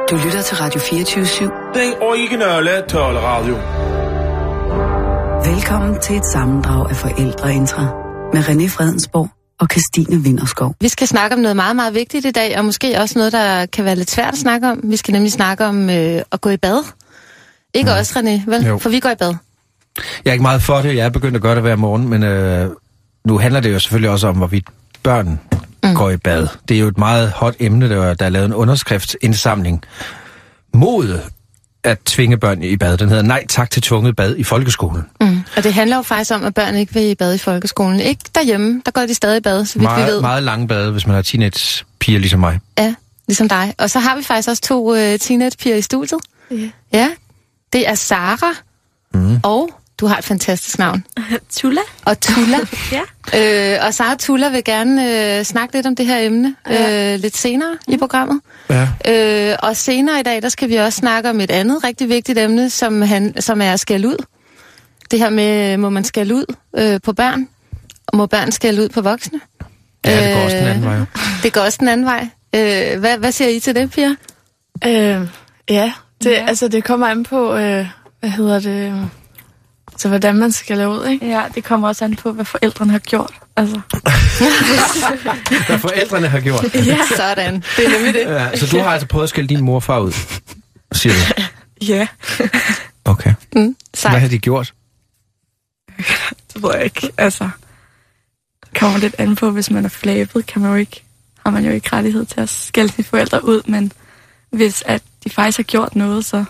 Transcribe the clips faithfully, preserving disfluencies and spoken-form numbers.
Du lytter til Radio fireogtyve syv. Den originale taleradio. Velkommen til et sammendrag af Forældreintra med René Fredensborg og Christine Winterskov. Vi skal snakke om noget meget, meget vigtigt i dag, og måske også noget, der kan være lidt svært at snakke om. Vi skal nemlig snakke om øh, at gå i bad. Ikke mm. også, René, vel? Jo. For vi går i bad. Jeg er ikke meget for det. Jeg er begyndt at gøre det hver morgen, men øh, nu handler det jo selvfølgelig også om, hvorvidt børn mm. går i bad. Det er jo et meget hot emne, der, der er lavet en underskriftsindsamling mod at tvinge børn i bad. Den hedder Nej tak til tvunget bad i folkeskolen. Mm. Og det handler jo faktisk om, at børn ikke vil i bad i folkeskolen. Ikke derhjemme, der går de stadig i bad, så vidt meget, vi ved. Meget lange bade, hvis man har teenagepiger ligesom mig. Ja, ligesom dig. Og så har vi faktisk også to uh, teenagepiger i studiet. Yeah. Ja, det er Sara mm. og... Du har et fantastisk navn. Tulla. Og Tulla. Ja. Øh, og Sara og Tulla vil gerne øh, snakke lidt om det her emne ja. øh, lidt senere mm. i programmet. Ja. Øh, og senere i dag, der skal vi også snakke om et andet rigtig vigtigt emne, som, han, som er skæld ud. Det her med, må man skælde ud øh, på børn? Og må børn skælde ud på voksne? Ja, det går også den anden vej. Det går også den anden vej. Øh, hvad, hvad siger I til det, Pia? Øh, ja, det, ja, altså det kommer an på, øh, hvad hedder det... Så hvordan man skal lave ud, ikke? Ja, det kommer også an på, hvad forældrene har gjort. Altså. Hvad forældrene har gjort? Ja, sådan. Det er nemlig det. Ja, så du har altså prøvet at skælde din mor og far ud, siger du? Ja. Okay. Mm, hvad har de gjort? Det ved jeg ikke. Altså, det kommer lidt an på, hvis man er flabet, kan man jo ikke, har man jo ikke rettighed til at skælde sine forældre ud, men hvis at de faktisk har gjort noget, så...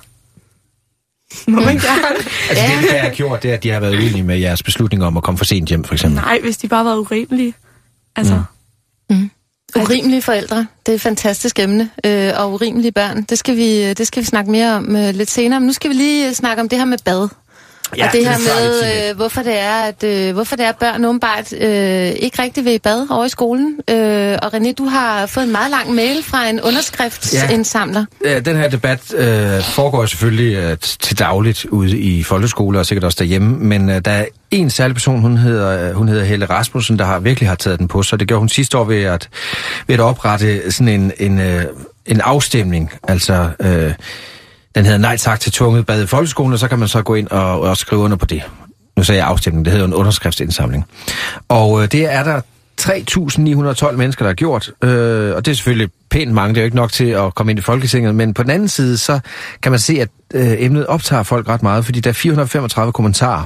Må man gerne. Altså det, det, der har gjort, det er, at de har været uenige med jeres beslutning om at komme for sent hjem, for eksempel. Nej, hvis de bare var urimelige. Altså. Mm. Mm. Urimelige forældre, det er et fantastisk emne. Øh, og urimelige børn, det skal vi, det skal vi snakke mere om øh, lidt senere. Men nu skal vi lige snakke om det her med bad. Ja, og det, det her med, øh, hvorfor det er, at øh, hvorfor det er, at børn åbenbart øh, ikke rigtig vil i bad over i skolen. Øh, og René, du har fået en meget lang mail fra en underskriftsindsamler. Ja, den her debat øh, foregår selvfølgelig øh, til dagligt ude i folkeskoler og sikkert også derhjemme, men øh, der er en særlig person, hun hedder, hun hedder Helle Rasmussen, der har virkelig har taget den på sig. Det gjorde hun sidste år ved at, ved at oprette sådan en, en, øh, en afstemning, altså... Øh, Den hedder Nej tak til tvunget bad i folkeskolen, og så kan man så gå ind og, og skrive under på det. Nu sagde jeg afstemning, det hedder en underskriftsindsamling. Og øh, det er der tre tusind ni hundrede og tolv mennesker, der har gjort, øh, og det er selvfølgelig pænt mange, det er jo ikke nok til at komme ind i Folketinget, men på den anden side, så kan man se, at øh, emnet optager folk ret meget, fordi der er fire hundrede og femogtredive kommentarer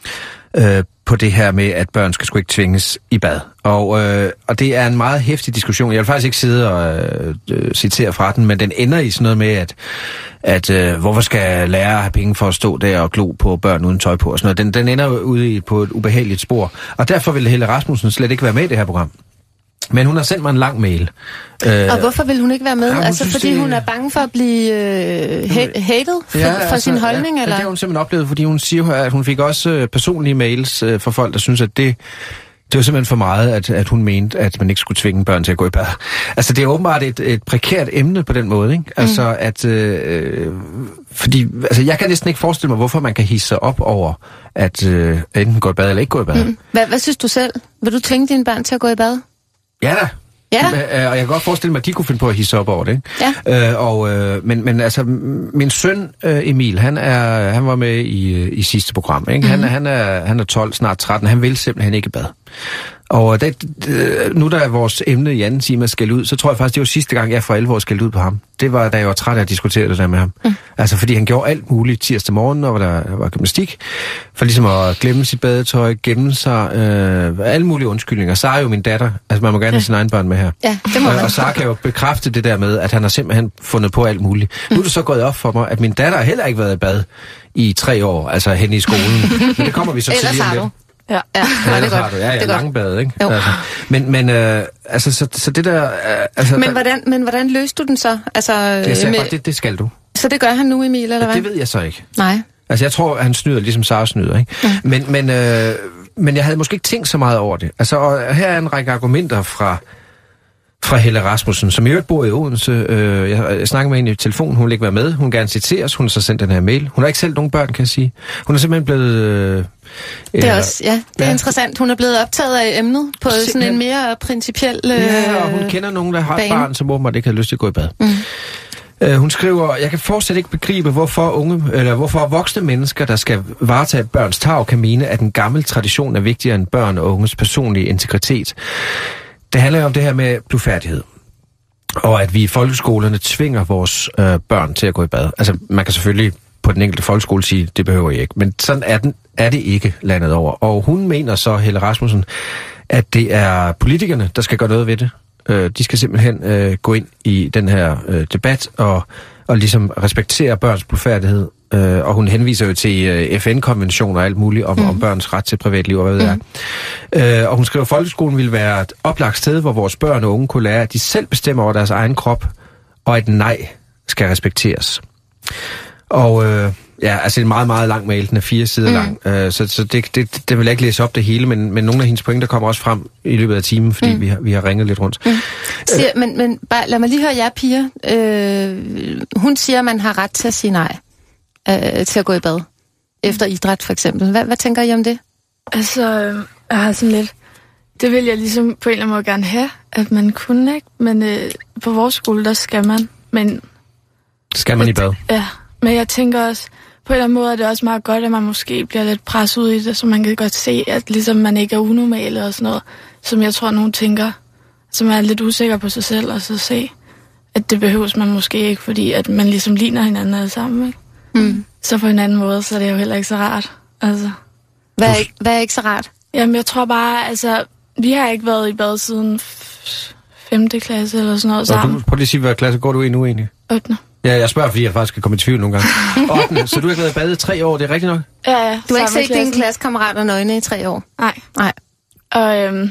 øh, på det her med, at børn skal sgu ikke tvinges i bad. Og, øh, og det er en meget heftig diskussion. Jeg vil faktisk ikke sidde og øh, citere fra den, men den ender i sådan noget med, at, at øh, hvorfor skal lærere have penge for at stå der og glo på børn uden tøj på og sådan noget. Den, den ender ude i, på et ubehageligt spor. Og derfor vil Helle Rasmussen slet ikke være med i det her program. Men hun har sendt mig en lang mail. Og hvorfor vil hun ikke være med? Ja, altså fordi det... hun er bange for at blive øh, hated for, ja, altså, for sin holdning? Ja, eller? Det har hun simpelthen oplevet, fordi hun siger, at hun fik også øh, personlige mails øh, fra folk, der synes, at det, det var simpelthen for meget, at, at hun mente, at man ikke skulle tvinge børn til at gå i bad. Altså det er åbenbart et, et prekært emne på den måde, ikke? Altså mm. at... Øh, fordi altså, jeg kan næsten ikke forestille mig, hvorfor man kan hisse sig op over, at øh, enten gå i bad eller ikke gå i bad. Mm. Hvad, hvad synes du selv? Vil du tvinge dine børn til at gå i bad? Ja da. Ja. Og jeg kan godt forestille mig, at de kunne finde på at hisse op over det. Ikke? Ja. Øh, og, øh, men, men altså, min søn øh, Emil, han, er, han var med i, i sidste program. Ikke? Mm-hmm. Han, han, er, han er tolv, snart tretten. Han vil simpelthen ikke i bad. Og det, nu der er vores emne i anden time at skælde ud, så tror jeg faktisk, det var sidste gang, jeg for alvor skældte ud på ham. Det var, da jeg var træt af at diskutere det der med ham. Mm. Altså, fordi han gjorde alt muligt tirsdag morgen, når der var gymnastik, for ligesom at glemme sit badetøj, gemme sig, øh, alle mulige undskyldninger. Sara er jo min datter, altså man må gerne have sin egen børn med her. Ja, det må man. Og Sara kan jo bekræfte det der med, at han har simpelthen fundet på alt muligt. Mm. Nu er det så gået op for mig, at min datter har heller ikke været i bad i tre år, altså hen i skolen. Men det kommer vi så til lige om lidt. Ja, ja, ja, det er godt. Ja, ja, det er langbad, ikke? Altså, men men øh, altså så, så det der øh, altså Men hvordan men hvordan løste du den så? Altså jeg sagde med, bare, det det skal du. Så det gør han nu, Emil, eller hvad? Det ved jeg så ikke. Nej. Altså jeg tror at han snyder ligesom Sara snyder, ikke? Ja. Men men øh, men jeg havde måske ikke tænkt så meget over det. Altså og her er en række argumenter fra fra Helle Rasmussen, som i øvrigt bor i Odense. Øh, jeg, jeg snakker med hende i telefon, hun vil ikke være med. Hun vil gerne citeres, hun har så sendt den her mail. Hun har ikke selv nogen børn, kan jeg sige. Hun er simpelthen blevet... Øh, det er også, ja, det er ja. interessant. Hun er blevet optaget af emnet på simpelthen. Sådan en mere principiel øh, ja, og hun kender nogen, der har et barn, som åbenbart ikke har lyst til at gå i bad. Mm. Uh, hun skriver, jeg kan fortsat ikke begribe, hvorfor unge eller hvorfor voksne mennesker, der skal varetage børns tarv, kan mene, at en gammel tradition er vigtigere end børn og unges personlige integritet. Det handler jo om det her med blufærdighed. Og at vi i folkeskolerne tvinger vores øh, børn til at gå i bad. Altså, man kan selvfølgelig på den enkelte folkeskole sige, det behøver I ikke. Men sådan er, den, er det ikke landet over. Og hun mener så, Helle Rasmussen, at det er politikerne, der skal gøre noget ved det. Øh, de skal simpelthen øh, gå ind i den her øh, debat og, og ligesom respektere børns blufærdighed. Øh, og hun henviser jo til øh, F N-konventioner og alt muligt om, mm. om børns ret til privatliv og hvad ved mm. jeg. Øh, og hun skriver, at folkeskolen ville være et oplagt sted, hvor vores børn og unge kunne lære, at de selv bestemmer over deres egen krop, og at nej skal respekteres. Og øh, ja, altså en meget, meget lang mail, den er fire sider mm. lang, øh, så, så det, det, det vil jeg ikke læse op det hele, men, men nogle af hendes pointer kommer også frem i løbet af timen, fordi mm. vi, har, vi har ringet lidt rundt. Mm. Siger, øh, men, men bare, lad mig lige høre jer piger. Øh, hun siger, at man har ret til at sige nej. Øh, til at gå i bad. Efter idræt, for eksempel. Hvad, hvad tænker I om det? Altså, øh, jeg har sådan lidt... Det vil jeg ligesom på en eller anden måde gerne have, at man kunne, ikke? Men øh, på vores skole, der skal man. Men... Skal man at, i bad? Ja, men jeg tænker også... På en eller anden måde er det også meget godt, at man måske bliver lidt presset ud i det, så man kan godt se, at ligesom man ikke er unormal og sådan noget, som jeg tror, nogen tænker, som er lidt usikker på sig selv, og så se, at det behøves man måske ikke, fordi at man ligesom ligner hinanden alle sammen, ikke? Mm. Så på en anden måde, så er det jo heller ikke så rart. Altså. Hvad, er ikke, hvad er ikke så rart? Jamen, jeg tror bare, altså, vi har ikke været i bad siden femte klasse eller sådan noget sammen. Du, prøv lige at sige, hvad klasse går du i nu egentlig? ottende Ja, jeg spørger, fordi jeg faktisk skal komme i tvivl nogle gange. ottende Så du har ikke været i bad i tre år, det er rigtigt nok? Ja, ja. Du har ikke set dine klassekammerater nøgne i tre år? Nej. Nej. Og øhm,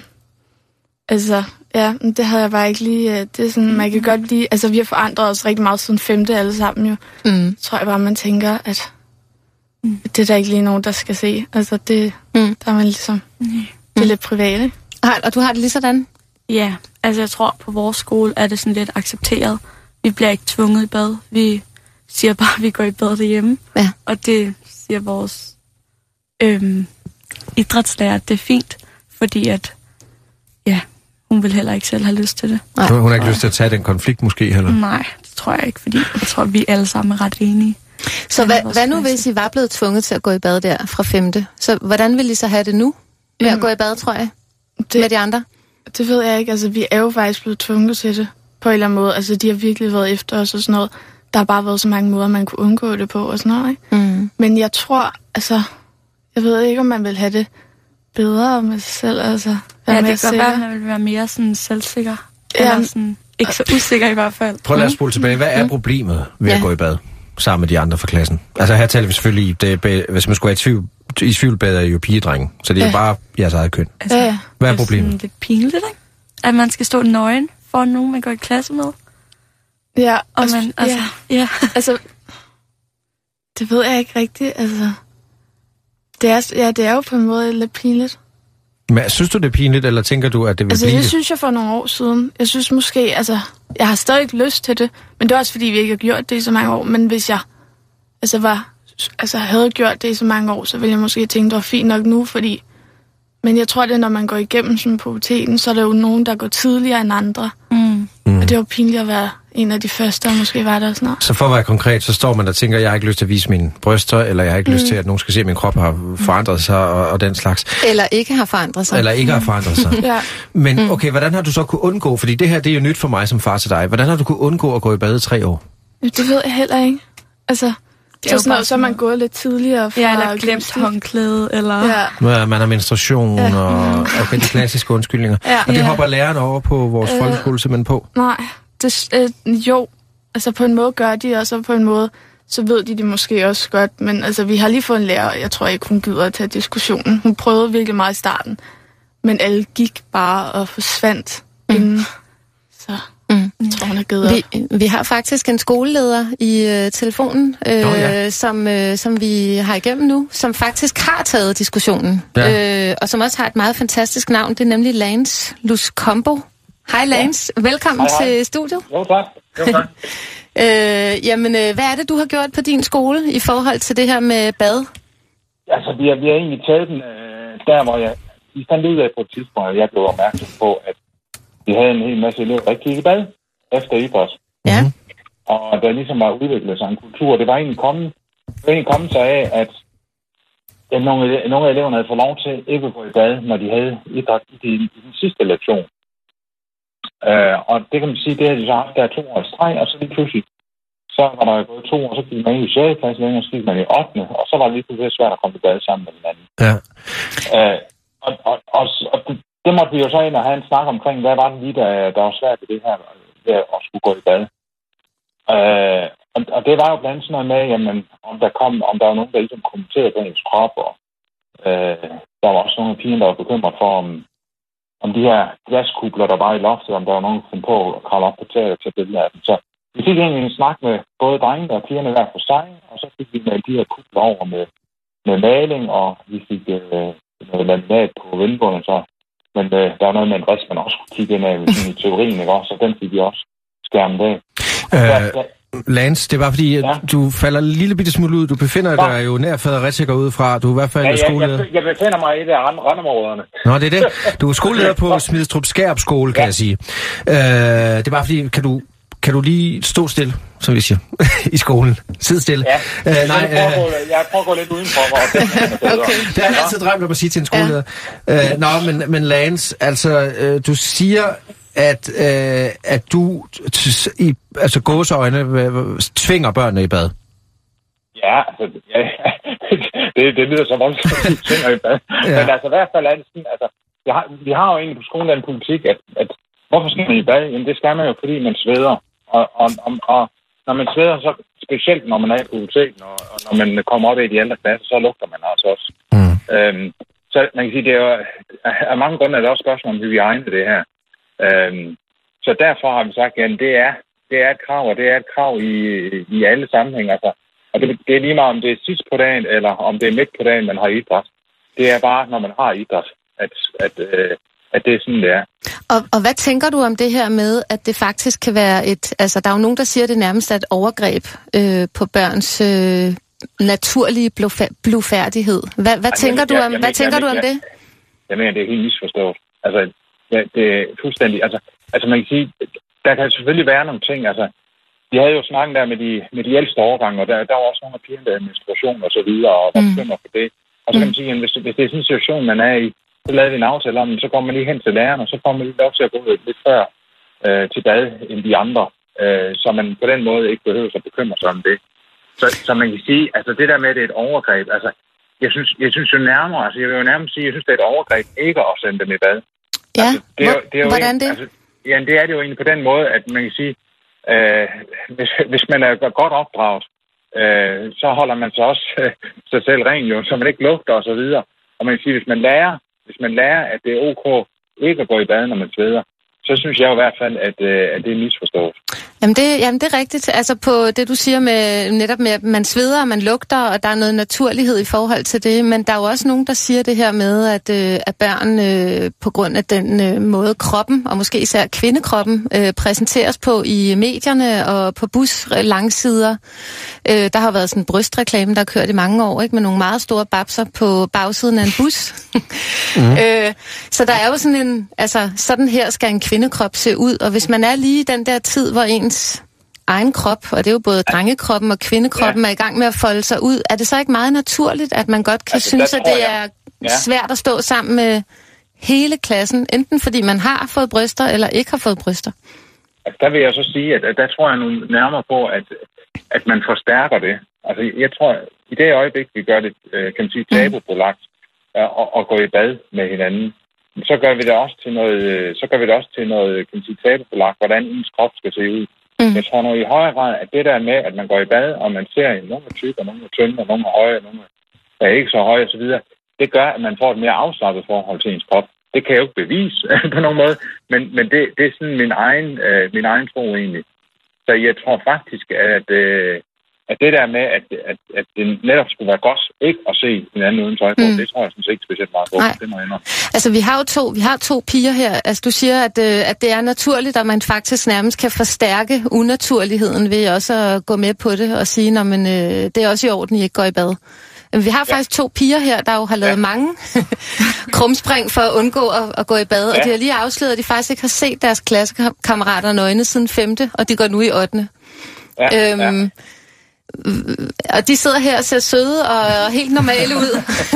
altså, ja, det havde jeg bare ikke lige... Det er sådan, man kan godt lige... Altså, vi har forandret os rigtig meget siden femte alle sammen jo. Mm. Så tror jeg bare, man tænker, at mm. det er der ikke lige nogen, der skal se. Altså, det, mm. der er man ligesom... Mm. Det er lidt privat, ikke? Og du har det lige sådan? Ja, altså jeg tror, på vores skole er det sådan lidt accepteret. Vi bliver ikke tvunget i bad. Vi siger bare, at vi går i bad derhjemme. Ja. Og det siger vores øhm, idrætslærer, det er fint, fordi at, ja, hun vil heller ikke selv have lyst til det. Nej. Hun har ikke lyst til at tage den konflikt måske heller? Nej, det tror jeg ikke, fordi jeg tror, vi alle sammen er ret enige. Så hvad, hvad nu, hvis I var blevet tvunget til at gå i bad der fra femte? Så hvordan vil I så have det nu med Jamen, at gå i bad, tror jeg, det, med de andre? Det ved jeg ikke. Altså, vi er jo faktisk blevet tvunget til det på en eller anden måde. Altså, de har virkelig været efter os og sådan noget. Der har bare været så mange måder, man kunne undgå det på og sådan noget, ikke? Mm. Men jeg tror, altså, jeg ved ikke, om man vil have det bedre med sig selv, altså. Ja, det kan godt være, at man vil være mere sådan selvsikker. Ja. Eller sådan, ikke så usikker i hvert fald. Prøv at lade os spole tilbage. Hvad er problemet ved ja. at gå i bad sammen med de andre fra klassen? Altså, her taler vi selvfølgelig, det, hvis man skulle have i tvivl, i tvivlbad er jo pigedrenge, så det er ja. jo bare jeres eget køn. Altså, ja, ja. Hvad er problemet? Det er lidt pinligt, ikke? At man skal stå nøgen for nogen, man går i klasse med. Ja, og man, altså, ja. ja. altså, det ved jeg ikke rigtigt, altså. Det er, ja, det er jo på en måde lidt pinligt. Men synes du, det er pinligt, eller tænker du, at det vil altså, blive? Altså, det synes jeg for nogle år siden. Jeg synes måske, altså, jeg har stadig ikke lyst til det, men det er også fordi, vi ikke har gjort det i så mange år. Men hvis jeg, altså, var, altså, havde gjort det i så mange år, så ville jeg måske tænke, det var fint nok nu, fordi... Men jeg tror, det er, når man går igennem sådan puberteten, så er der jo nogen, der går tidligere end andre. Mm. Mm. Og det var pinligt at være en af de første, der måske var der snart. Så for at være konkret, så står man der og tænker, jeg har ikke lyst til at vise mine bryster, eller jeg har ikke mm. lyst til, at nogen skal se, at min krop har forandret sig, og, og den slags. Eller ikke har forandret sig. Eller ikke har forandret sig. ja. Men okay, hvordan har du så kunne undgå, fordi det her, det er jo nyt for mig som far til dig, hvordan har du kunne undgå at gå i bad i tre år? Det ved jeg heller ikke. Altså... Så, sådan noget, så er man gået lidt tidligere fra... Ja, eller glemt håndklæde, eller... Ja. Ja, man har menstruation, ja. og okay, de klassiske undskyldninger. Ja. Og det ja. hopper lærerne over på vores øh, folkeskole simpelthen på? Nej, det, øh, jo. Altså på en måde gør de, og så på en måde, så ved de det måske også godt. Men altså, vi har lige fået en lærer, og jeg tror ikke, hun gider at tage diskussionen. Hun prøvede virkelig meget i starten, men alle gik bare og forsvandt mm. inden. Så... Mm. Jeg tror, hun er givet vi, vi har faktisk en skoleleder i øh, telefonen, øh, oh, ja. som, øh, som vi har igennem nu, som faktisk har taget diskussionen, ja. øh, og som også har et meget fantastisk navn. Det er nemlig Lance Luscombo. Hej Lance, ja. velkommen hej, hej. til studiet. Jo tak. Jo, tak. øh, jamen, øh, hvad er det, du har gjort på din skole i forhold til det her med bad? Altså, vi har, vi har egentlig taget den øh, der, hvor jeg... Vi fandt ud af på et tidspunkt, at jeg blev opmærksom på, at vi havde en hel masse elever, der ikke gik i bad efter idræt. Ja. og der ligesom var udviklet sig en kultur. Det var egentlig kommet, det var egentlig kommet sig af, at at nogle, nogle af eleverne havde fået lov til ikke at gå i bad, når de havde idræt i, i, i den sidste lektion. Uh, og det kan man sige, det havde de så haft der to år i streg, og så lige pludselig, så var der gået to år, så gik man i sjette klasse længere, så gik man i ottende og så var det lige pludselig svært at komme i bad sammen med hinanden. Ja. Uh, og, og, og, og det, det måtte vi jo så ind og have en snak omkring, hvad var det lige, der, der var svært ved det her, ved at skulle gå i bad. Uh, og, og det var jo blandt andet sådan noget med, jamen, om der kom, om der var nogen, der ligesom kommenterede på ens krop, og uh, der var også nogle af pigerne, der var bekymret for, om, om de her glaskugler, der var i loftet, om der var nogen, der fandt på at kravle op på taget og tage billeder af dem. Så vi fik egentlig en snak med både drengene og pigerne hver for sig, og så fik vi med de her kugler over med, med maling, og vi fik uh, noget laminat på vindbundet, så men øh, der var noget med en rist, man også kunne kigge ind af i teorien, ikke også? Så den fik vi også skærmet af. Øh, Lance, det var fordi, at ja. du falder en lille bitte smule ud. Du befinder dig ja. jo nær Fredericia ud fra. Du er i hvert fald ja, skoleleder. Jeg, jeg, jeg befinder mig i det af randområderne. Nå, det er det. Du er skoleleder på Smidstrup Skærup skole, kan ja. jeg sige. Øh, det er bare fordi, kan du, kan du lige stå stille, som vi siger, i skolen? Sid stille. Ja, øh, nej, jeg, prøver øh, jeg prøver at gå lidt udenfor. Okay. Det har jeg altid drømt om at sige til en skoleleder. Ja. Øh, nå, men, men Lance, altså, øh, du siger... at, øh, at du t- i altså gåseøjne øh, tvinger børnene i bad? Ja, altså, ja, det, det lyder som om, at de tvinger i bad. Ja. Men altså, i hvert fald er det sådan, altså, vi har, vi har jo egentlig på skolen en politik, at, at hvorfor skal man i bad? Jamen, det skal man jo, fordi man sveder. Og, og, og, og når man sveder, så specielt når man er i puberteten, og, og når man kommer op i de ældre klasser, så lugter man altså også. Mm. Øhm, så man kan sige, det er jo, af mange grunde er det også spørgsmål om hygiejne, det her. Øhm, så derfor har vi sagt, at det er, det er et krav, og det er et krav i, i alle sammenhænge. Altså, og det, det er lige meget, om det er sidst på dagen, eller om det er midt på dagen, man har idræt. Det er bare, når man har idræt, at, at, øh, at det er sådan, det er. Og, og hvad tænker du om det her med, at det faktisk kan være et... Altså, der er jo nogen, der siger, at det nærmest er et overgreb øh, på børns øh, naturlige blufærdighed. Hvad, hvad altså, tænker jeg, du om, jeg, jeg, hvad tænker jeg, jeg, du om jeg, det? Jeg mener, det er helt misforstået. Altså... Ja, det er fuldstændig. Altså, altså man kan sige, der kan selvfølgelig være nogle ting. Altså, vi havde jo snakket der med de, med de ældste overgange, og der, der var også nogle af pigerne, der havde menstruation og så videre, og der bekymrer for det. Og så kan man sige, at hvis, hvis det er sådan en situation, man er i, så lavede vi en aftale om, så går man lige hen til læreren, og så får man lige lov til at gå lidt før øh, til bad end de andre, øh, så man på den måde ikke behøver at bekymre sig om det. Så, så man kan sige, altså det der med, at det er et overgreb, altså jeg synes, jeg synes jo nærmere, altså jeg vil jo nærmere sige, jeg synes, det er et overgreb ikke at sende dem i bad. Ja, altså, det er jo, det er jo hvordan en, det? Altså, ja, det er det jo egentlig på den måde, at man kan sige, øh, hvis, hvis man er godt opdraget, øh, så holder man sig også øh, sig selv ren, jo, så man ikke lugter og så videre. Og man kan sige, hvis man lærer, hvis man lærer, at det er ok ikke at gå i bad, når man sveder, så synes jeg jo i hvert fald, at, øh, at det er misforstået. Jamen det, jamen det er rigtigt. Altså på det, du siger med netop med, at man sveder, og man lugter, og der er noget naturlighed i forhold til det. Men der er jo også nogen, der siger det her med, at, øh, at børn øh, på grund af den øh, måde kroppen, og måske især kvindekroppen, øh, præsenteres på i medierne og på bus langsider. Øh, der har været sådan en brystreklame, der har kørt i mange år, ikke, med nogle meget store babser på bagsiden af en bus. mm. øh, så der er jo sådan en, altså sådan her skal en kvindekrop se ud, og hvis man er lige i den der tid, hvor ens egen krop, og det er jo både drengekroppen og kvindekroppen, ja. er i gang med at folde sig ud, er det så ikke meget naturligt, at man godt kan altså, synes, at det er ja. svært at stå sammen med hele klassen, enten fordi man har fået bryster, eller ikke har fået bryster? Altså, der vil jeg så sige, at, at der tror jeg nu nærmere på, at, at man forstærker det. Altså, jeg tror, i det øjeblik, vi gør det, kan man sige, tabubelagt, og, og gå i bad med hinanden, så gør vi det også til noget, så gør vi det også til noget, kan man sige, tabubelagt, hvordan ens krop skal se ud. Mm. Jeg tror nu i højere grad, at det der med, at man går i bad, og man ser nogle er tykke, og nogle er tynde, og nogle er høje, og nogle er ikke så høje osv., det gør, at man får et mere afslappet forhold til ens krop. Det kan jeg jo ikke bevise på nogen måde, men, men det, det er sådan min egen, øh, min egen tro egentlig. Så jeg tror faktisk, at, øh, at det der med, at, at, at det netop skulle være godt ikke at se en anden uden tøj på, mm. det tror jeg sådan set ikke specielt meget på. Det må jeg indrømme. Altså vi har jo to, vi har to piger her. Altså du siger, at, øh, at det er naturligt, og man faktisk nærmest kan forstærke unaturligheden ved også at gå med på det og sige, når man, øh, det er også i orden, I ikke går i bad. Vi har faktisk ja. to piger her, der jo har lavet ja. mange krumspring for at undgå at, at gå i bad, ja. og de har lige afsløret, at de faktisk ikke har set deres klassekammerater nøgne siden femte, og de går nu i ottende. Ja, øhm, ja. Og de sidder her og ser søde og helt normale ud.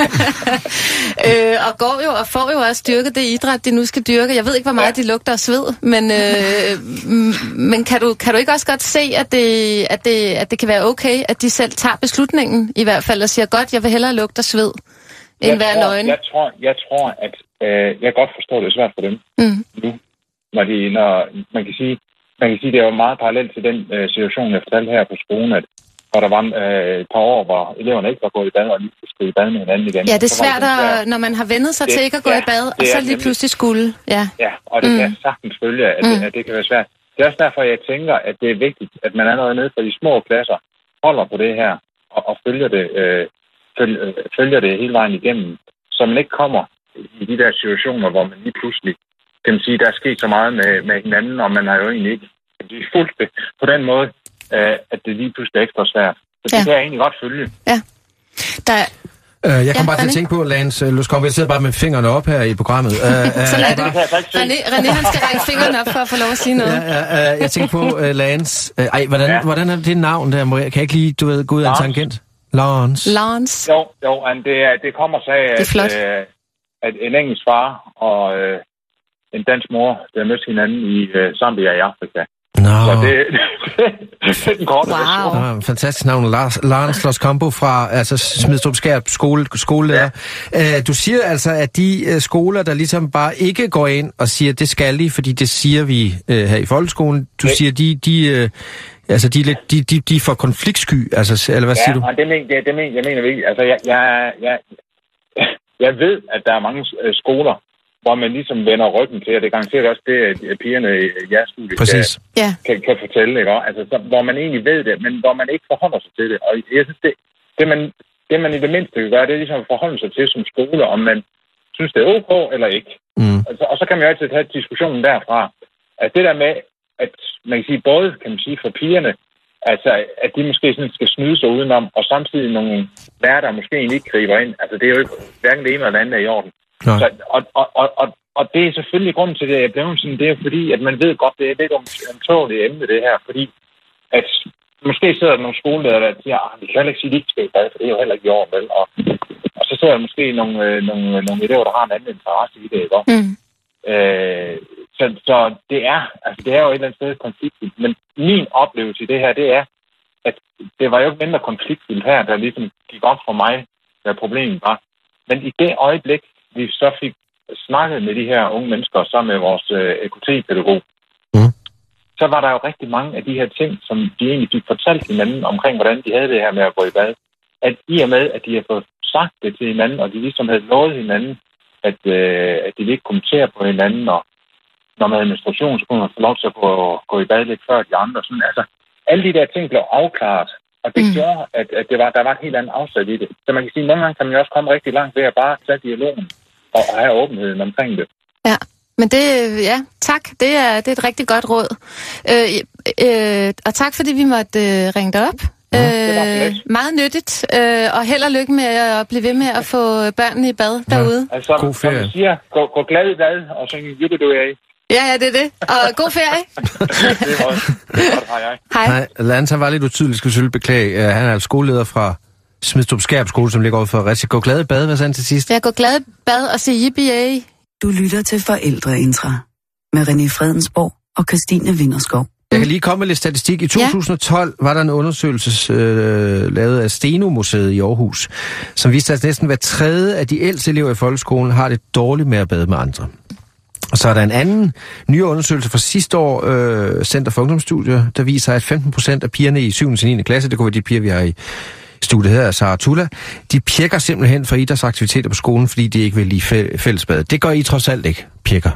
øh, og går jo og får jo også dyrket det idræt, de nu skal dyrke. Jeg ved ikke, hvor meget ja. de lugter af sved, men, øh, men kan, du, kan du ikke også godt se, at det, at, det, at det kan være okay, at de selv tager beslutningen i hvert fald og siger, godt, jeg vil hellere lugte af sved, end være nøgen? Jeg tror, jeg tror, at øh, jeg godt forstår, det er svært for dem mm. nu. Når, de, når man kan sige, man kan sige, det er jo meget parallelt til den øh, situation, jeg fortalte her på skolen, at og der var øh, et par år, hvor eleverne ikke var gået i bad, og lige skulle i bad med hinanden igen. Ja, det er svært, at, når man har vendet sig det, til ikke at gå ja, i bad, og så lige pludselig skulle. Ja, ja og det mm. kan sagtens følge, at, mm. det, at det kan være svært. Det er også derfor, jeg tænker, at det er vigtigt, at man allerede nede fra de små klasser holder på det her, og, og følger, det, øh, følger, øh, følger det hele vejen igennem, så man ikke kommer i de der situationer, hvor man lige pludselig kan man sige, der er sket så meget med, med hinanden, og man har jo egentlig ikke fulgt det på den måde, at det lige pludselig er ekstra svært. Så det ja. kan jeg egentlig godt følge. Ja. Der er... øh, jeg kom ja, bare til at tænke på, Lance Luskov, jeg sidder bare med fingrene op her i programmet. Øh, så lad det. René, René, han skal række fingrene op for at få lov at sige noget. Ja, ja, øh, jeg tænker på, uh, Lance, øh, ej, hvordan, ja. hvordan er det navn der? Kan jeg ikke lige, du ved, gå ud af en tangent? Lance. Lance. Jo, jo, det, det kommer sig af, at, øh, at en engelsk far og øh, en dansk mor, der mødte hinanden i øh, Zambia i Afrika. Nå. Så det, det er den korte version. Wow. Fantastisk navn. Lars, Lars Loskampo fra altså Smidstrup Skjern skole, skolelærer. Ja. Uh, du siger altså, at de uh, skoler, der ligesom bare ikke går ind og siger, det skal de, fordi det siger vi uh, her i folkeskolen. Du okay. siger, de, de, uh, altså, de, de, de, de får konfliktsky, altså, eller hvad ja, siger du? Ja, det, men, det, det men, jeg mener ikke. Altså, jeg, jeg, jeg, jeg ved, at der er mange uh, skoler, hvor man ligesom vender ryggen til, og det garanterer også det, at pigerne i jeres studie kan, ja. kan, kan fortælle, ikke? Altså, så, hvor man egentlig ved det, men hvor man ikke forholder sig til det. Og jeg synes, det, det, man, det man i det mindste kan gøre, det er ligesom at forholde sig til som skole, om man synes, det er ok eller ikke. Mm. Og, så, og så kan man jo altid tage diskussionen derfra. Altså det der med, at man kan sige, både kan man sige for pigerne, altså at de måske sådan skal snyde sig udenom, og samtidig nogle værter måske egentlig ikke griber ind. Altså det er jo ikke hverken det ene eller det andet er i orden. Så, og, og, og, og det er selvfølgelig grunden til det, jeg blev sådan, det er fordi, at man ved godt, det er lidt omtåligt emne, det her, fordi at måske sidder der nogle skoleledere, der siger, at vi kan ikke sige, at de ikke skal i bad, for det er jo heller ikke i orden, vel? Og, og så sidder der måske nogle, nogle, nogle elever, der har en anden interesse i det, ikke? Mm. Øh, så, så det er, altså det er jo et eller andet sted konfliktfyldt, men min oplevelse i det her, det er, at det var jo ikke mindre konfliktfyldt her, der ligesom gik op for mig, hvad problemet var. Men i det øjeblik, vi så fik snakket med de her unge mennesker, sammen med vores øh, E K T-pædagog, mm. så var der jo rigtig mange af de her ting, som de egentlig fik fortalt hinanden omkring, hvordan de havde det her med at gå i bad. At i og med, at de havde fået sagt det til hinanden, og de ligesom havde lovet hinanden, at, øh, at de ville ikke kommentere på hinanden, og når man havde menstruation, så kunne man få lov til at gå, gå i bad lidt før de andre. Sådan, altså, alle de der ting blev afklaret, og det mm. gjorde, at, at det var, der var et helt andet afsæt i det. Så man kan sige, at nogle gange kan man jo også komme rigtig langt ved at bare tage dialogen og have åbenheden omkring det. Ja, men det, ja, tak. Det er, det er et rigtig godt råd. Øh, øh, og tak, fordi vi måtte øh, ringe dig op. Ja, øh, meget nyttigt, øh, og held og lykke med at blive ved med at få børnene i bad ja. derude. Altså, god ferie. Som du siger, gå, gå glad i bad og synge Jubbedu af. Ja, ja, det er det. Og god ferie. Det er også. Hej, hej. Hej. Hej. Lance, han var lidt utydelig, skal vi selvfølgelig beklage. Uh, han er skoleleder fra Smidstrup Skjern skole, som ligger over for Ritze. Gå glad i bad, hvad sagde han til sidst? Ja, gå glad i bad og sige yippie. Du lytter til Forældreintra med René Fredensborg og Christine Vinderskov. Jeg kan lige komme med lidt statistik. I to tusind og tolv ja. var der en undersøgelse øh, lavet af Steno-museet i Aarhus, som viste, at næsten hver tredje af de ældste elever i folkeskolen har det dårligt med at bade med andre. Og så er der en anden ny undersøgelse fra sidste år, øh, Center for Ungdomsstudier, der viser, at femten procent af pigerne i syvende til niende klasse, det kunne være de piger, vi har i studiet her, Sara Tulla, de pjekker simpelthen for idrætsaktiviteter på skolen, fordi de ikke vil lide fæ- fællesbad. Det gør I trods alt ikke, pjekker.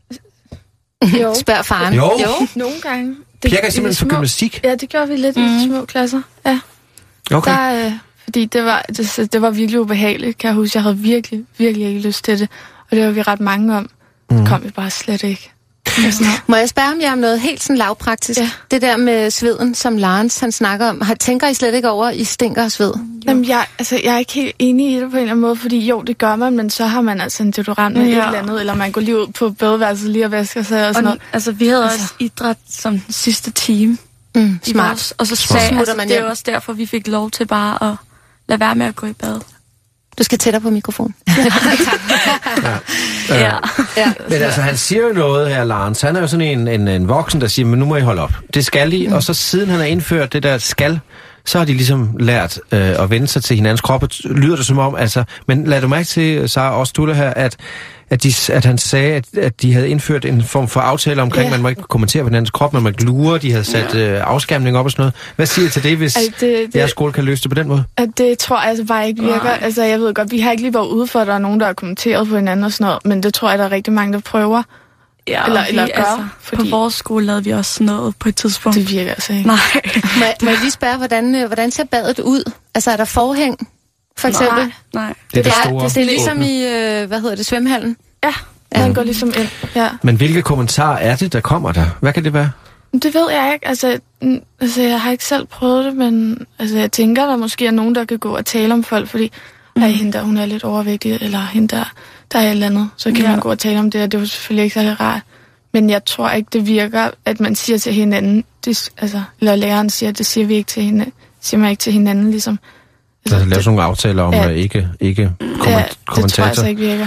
Jo. Spørg faren. Jo. jo. Nogle gange. Det, pjekker simpelthen for gymnastik? Ja, det gjorde vi lidt mm. i de små klasser. Ja. Okay. Der, øh, fordi det var, det, det var virkelig ubehageligt, kan jeg huske. Jeg havde virkelig, virkelig ikke lyst til det. Og det var vi ret mange om. Mm. Det kom vi bare slet ikke. Må jeg spørge om jer om noget helt sådan lavpraktisk? Ja. Det der med sveden, som Lance han snakker om. Har, tænker I slet ikke over, I stinker af sved? Jamen, jeg, altså, jeg er ikke helt enig i det på en eller anden måde, fordi jo, det gør man, men så har man altså en deodorant med ja. et eller andet, eller man går lige ud på badeværelset lige og vasker sig og sådan og, noget. Altså, vi havde altså. også idræt som sidste time, Mm, smart. Og så sagde, altså, man det er jo også derfor, vi fik lov til bare at lade være med at gå i bad. Du skal tættere på mikrofonen. ja. ja. ja. Men altså, han siger jo noget her, Lars. Han er jo sådan en, en, en voksen, der siger, men nu må I holde op. Det skal I, mm. og så siden han har indført det der skal, så har de ligesom lært øh, at vende sig til hinandens krop. Lyder det som om, altså... Men lad du mærke til, Sara, også du der her, at, at, de, at han sagde, at, at de havde indført en form for aftale omkring, yeah. man må ikke kommentere på hinandens krop, man må ikke lure, de havde sat øh, afskærmning op og sådan noget. Hvad siger I til det, hvis altså, det, det, jeres skole kan løse det på den måde? At det tror jeg altså bare ikke virker. Nej. Altså, jeg ved godt, vi har ikke lige været ude for, at der er nogen, der har kommenteret på hinanden og sådan noget, men det tror jeg, der er rigtig mange, der prøver. Ja, eller, vi, eller gør, altså, fordi... På vores skole lavede vi også sådan noget på et tidspunkt. Det virker altså ikke. Nej. må, jeg, må jeg lige spørge, hvordan, hvordan ser badet ud? Altså, er der forhæng, for eksempel? Nej, nej. Det er det, det store. Det er ligesom i, øh, hvad hedder det, svømmehallen? Ja, ja. Den går ligesom ind. Ja. Men hvilke kommentarer er det, der kommer der? Hvad kan det være? Det ved jeg ikke. Altså, altså, jeg har ikke selv prøvet det, men altså, jeg tænker, der måske er nogen, der kan gå og tale om folk, fordi mm. ej, hende der, hun er lidt overvægtig, eller hende der, der er et eller andet. Så kan ja. man gå og tale om det, og det er jo selvfølgelig ikke særlig rart. Men jeg tror ikke, det virker, at man siger til hinanden, det, altså, eller læreren siger, det siger vi ikke til hinanden, siger man ikke til hinanden, ligesom. Altså, der laves nogle aftaler om, ja, at ikke, ikke komment- ja, kommentator. det tror jeg altså ikke virker.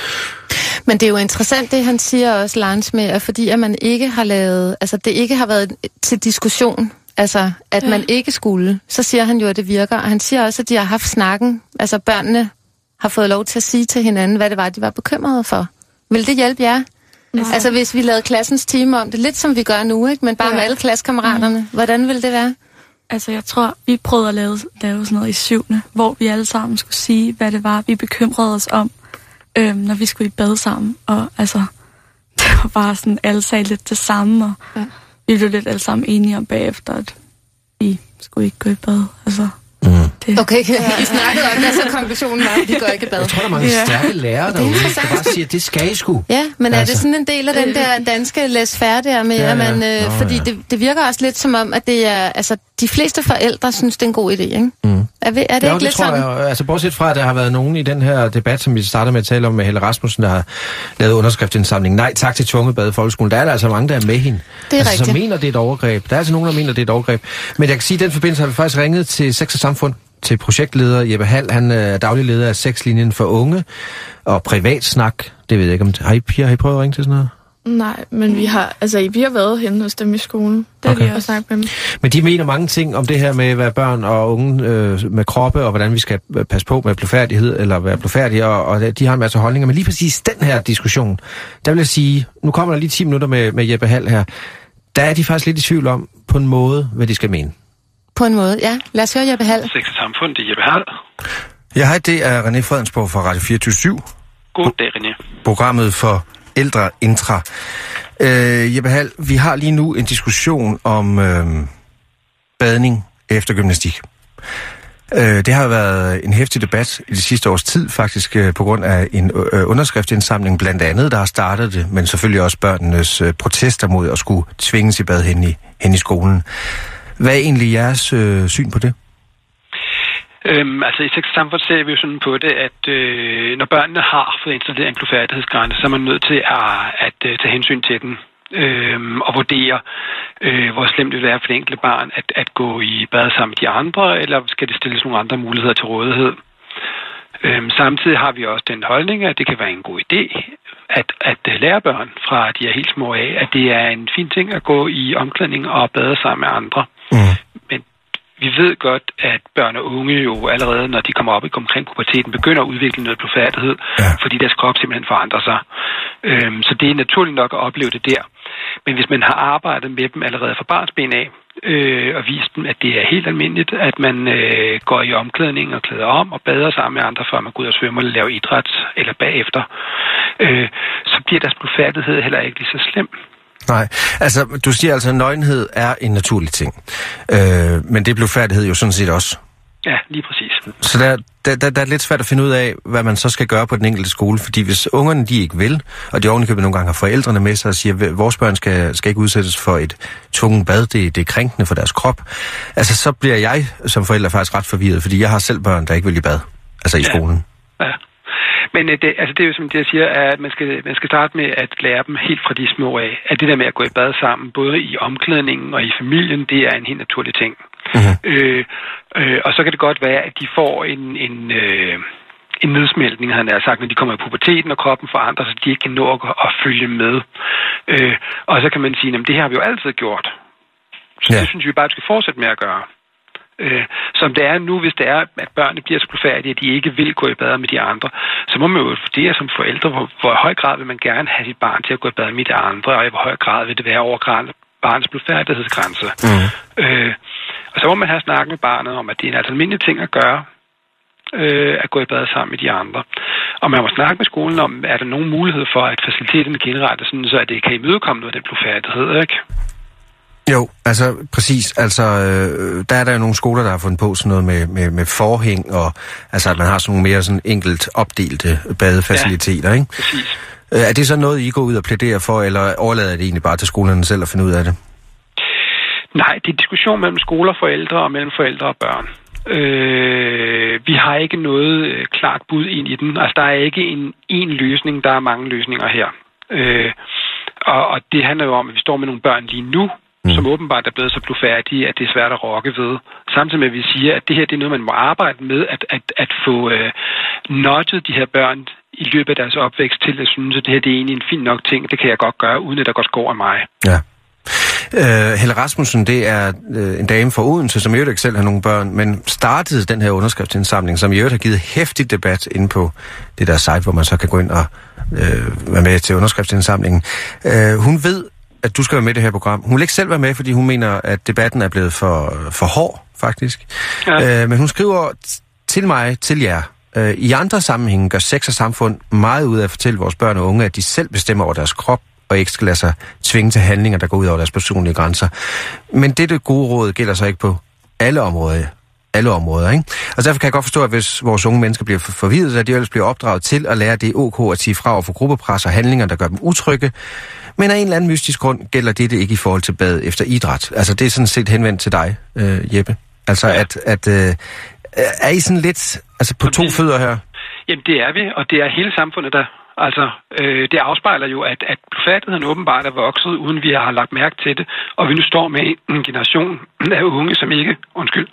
Men det er jo interessant, det han siger også, Lars, med, at fordi at man ikke har lavet, altså det ikke har været til diskussion, altså at ja. man ikke skulle, så siger han jo, at det virker. Og han siger også, at de har haft snakken, altså børnene har fået lov til at sige til hinanden, hvad det var, de var bekymrede for. Vil det hjælpe jer? Nej. Altså hvis vi lavede klassens time om det, lidt som vi gør nu, ikke? Men bare ja. med alle klassekammeraterne. Mm. Hvordan ville det være? Altså jeg tror, vi prøvede at lave, lave sådan noget i syvende, hvor vi alle sammen skulle sige, hvad det var, vi bekymrede os om, øhm, når vi skulle i bad sammen. Og altså, det var bare sådan, alle sagde lidt det samme, og ja. vi blev lidt alle sammen enige om bagefter, at vi skulle ikke gå i bad. Altså, mm. det, okay, ja. I snakkede om det, så konklusionen var, at vi går ikke i bad. Jeg tror, der er mange ja. stærke lærere derude, der bare siger, at det skal I sgu. Ja, men altså. Er det sådan en del af den der danske laissez-faire der med, ja, at man, øh, Nå, fordi ja. det, det virker også lidt som om, at det er, altså, de fleste forældre synes, det er en god idé, ikke? Mm. Er, vi, er det jo, ikke det lidt tror sådan? Jeg, altså bortset fra, at der har været nogen i den her debat, som vi startede med at tale om med Helle Rasmussen, der har lavet underskriftsindsamling. Nej, tak til tvunget bad i folkeskolen. Der er der altså mange, der er med hende. Det er altså, rigtigt. Som mener, det er et overgreb. Der er altså nogen, der mener, det er et overgreb. Men jeg kan sige, at i den forbindelse har vi faktisk ringet til Sex og Samfund, til projektleder Jeppe Hall. Han er daglig leder af Sexlinjen for unge og privatsnak. Det ved jeg ikke om... Har I, piger, har I prøvet at ringe til sådan noget? Nej, men vi har, altså, vi har været henne hos dem i skolen. Det okay. vi har snakket med dem. Men de mener mange ting om det her med, hvad børn og unge øh, med kroppe, og hvordan vi skal passe på med blufærdighed, eller være blufærdige, og, og de har en masse holdninger. Men lige præcis den her diskussion, der vil jeg sige, nu kommer der lige ti minutter med, med Jeppe Hall her, der er de faktisk lidt i tvivl om, på en måde, hvad de skal mene. På en måde, ja. Lad os høre Jeppe Hall. Sex og Samfund, det er Jeppe Hall. Ja, hej, det er René Fredensborg fra Radio fireogtyve syv. God dag, René. Programmet for Ældre Intra. Øh, Jeppe Hall, vi har lige nu en diskussion om øh, badning efter gymnastik. Øh, det har været en heftig debat i de sidste års tid, faktisk øh, på grund af en øh, underskriftsindsamling blandt andet, der har startet det, men selvfølgelig også børnenes øh, protester mod at skulle tvinges i bad hen i, hen i skolen. Hvad er egentlig jeres øh, syn på det? Øhm, altså i Sex og Samfund ser vi jo sådan på det, at øh, når børnene har fået installeret en blufærdighedsgrænse, så er man nødt til at, at, at tage hensyn til den øh, og vurdere, øh, hvor slemt det er for det enkelte barn at, at gå i bad sammen med de andre, eller skal det stilles nogle andre muligheder til rådighed. Øhm, samtidig har vi også den holdning, at det kan være en god idé at, at lære børn fra de er helt små af, at det er en fin ting at gå i omklædning og bade sammen med andre. Mm. Men vi ved godt, at børn og unge jo allerede, når de kommer op omkring puberteten, begynder at udvikle noget blufærdighed, ja. fordi deres krop simpelthen forandrer sig. Øhm, så det er naturligt nok at opleve det der. Men hvis man har arbejdet med dem allerede fra barnsben af, øh, og vist dem, at det er helt almindeligt, at man øh, går i omklædning og klæder om og bader sammen med andre, før man går ud og svømmer eller laver idræt eller bagefter, øh, så bliver deres blufærdighed heller ikke lige så slem. Nej, altså du siger altså, at nøgenhed er en naturlig ting. Øh, men det er blufærdighed jo sådan set også. Ja, lige præcis. Så der, der, der, der er lidt svært at finde ud af, hvad man så skal gøre på den enkelte skole, fordi hvis ungerne de ikke vil, og de ovenikøbet nogle gange har forældrene med sig og siger, at vores børn skal, skal ikke udsættes for et tvungen bad, det, det er krænkende for deres krop, altså så bliver jeg som forælder faktisk ret forvirret, fordi jeg har selv børn, der ikke vil i bad, altså i ja. skolen. Ja. Men det, altså det er jo som det, jeg siger, at man skal, man skal starte med at lære dem helt fra de små af. At det der med at gå i bad sammen, både i omklædningen og i familien, det er en helt naturlig ting. Mm-hmm. Øh, øh, og så kan det godt være, at de får en... en øh, en nedsmeltning, han har sagt, når de kommer i puberteten, og kroppen forandrer sig, så de ikke kan nå at, at følge med. Øh, og så kan man sige, at det her har vi jo altid gjort. Så ja. Det synes vi bare, at vi skal fortsætte med at gøre. Øh, som det er nu, hvis det er, at børnene bliver så blufærdige, at de ikke vil gå i bad med de andre, så må man jo vurdere som forældre, hvor, hvor høj grad vil man gerne have sit barn til at gå i bad med de andre, og i hvor høj grad vil det være over barnets blufærdighedsgrænse. Mm. Øh, og så må man have snakket med barnet om, at det er en altså almindelig ting at gøre, Øh, at gå i bad sammen med de andre. Og man må snakke med skolen om, er der nogen mulighed for, at faciliteterne kan indrette sådan, så at det kan imødekomme noget af den blufærdighed, ikke? Jo, altså præcis. Altså, øh, der er der jo nogle skoler, der har fundet på sådan noget med, med, med forhæng, og altså, at man har sådan nogle mere sådan enkelt opdelte badefaciliteter, ja, ikke? Præcis. Øh, er det så noget, I går ud og plæderer for, eller overlader det egentlig bare til skolerne selv at finde ud af det? Nej, det er diskussion mellem skoler, forældre og mellem forældre og børn. Øh, vi har ikke noget øh, klart bud ind i den. Altså, der er ikke en, en løsning, der er mange løsninger her. Øh, og, og det handler jo om, at vi står med nogle børn lige nu, mm. som åbenbart er blevet så blufærdige, at det er svært at rokke ved. Samtidig med, at vi siger, at det her det er noget, man må arbejde med, at, at, at få øh, nudget de her børn i løbet af deres opvækst til at synes, at det her det er egentlig en fin nok ting, det kan jeg godt gøre, uden at der godt går af mig. Ja. Uh, Helle Rasmussen, det er uh, en dame fra Odense, som i øvrigt ikke selv har nogle børn, men startede den her underskriftsindsamling, som i øvrigt har givet hæftig debat inde på det der site, hvor man så kan gå ind og uh, være med til underskriftsindsamlingen. Uh, hun ved, at du skal være med i det her program. Hun vil ikke selv være med, fordi hun mener, at debatten er blevet for, for hård, faktisk. Ja. Uh, men hun skriver til mig, til jer, uh, i andre sammenhænge gør sex og samfund meget ud af at fortælle vores børn og unge, at de selv bestemmer over deres krop, og ikke skal lade sig tvinge til handlinger, der går ud over deres personlige grænser. Men dette gode råd gælder så ikke på alle områder. Alle områder, ikke? Og derfor kan jeg godt forstå, at hvis vores unge mennesker bliver forvirret, at de ellers bliver opdraget til at lære, det er ok at sige fra over for gruppepres og handlinger, der gør dem utrygge. Men af en eller anden mystisk grund gælder dette ikke i forhold til bad efter idræt. Altså, det er sådan set henvendt til dig, øh, Jeppe. Altså, at, at øh, er I sådan lidt altså på to fødder her? Jamen, det er vi, og det er hele samfundet, der Altså, øh, det afspejler jo, at, at blufærdigheden åbenbart er vokset, uden vi har lagt mærke til det, og vi nu står med en generation af unge, som ikke, undskyld,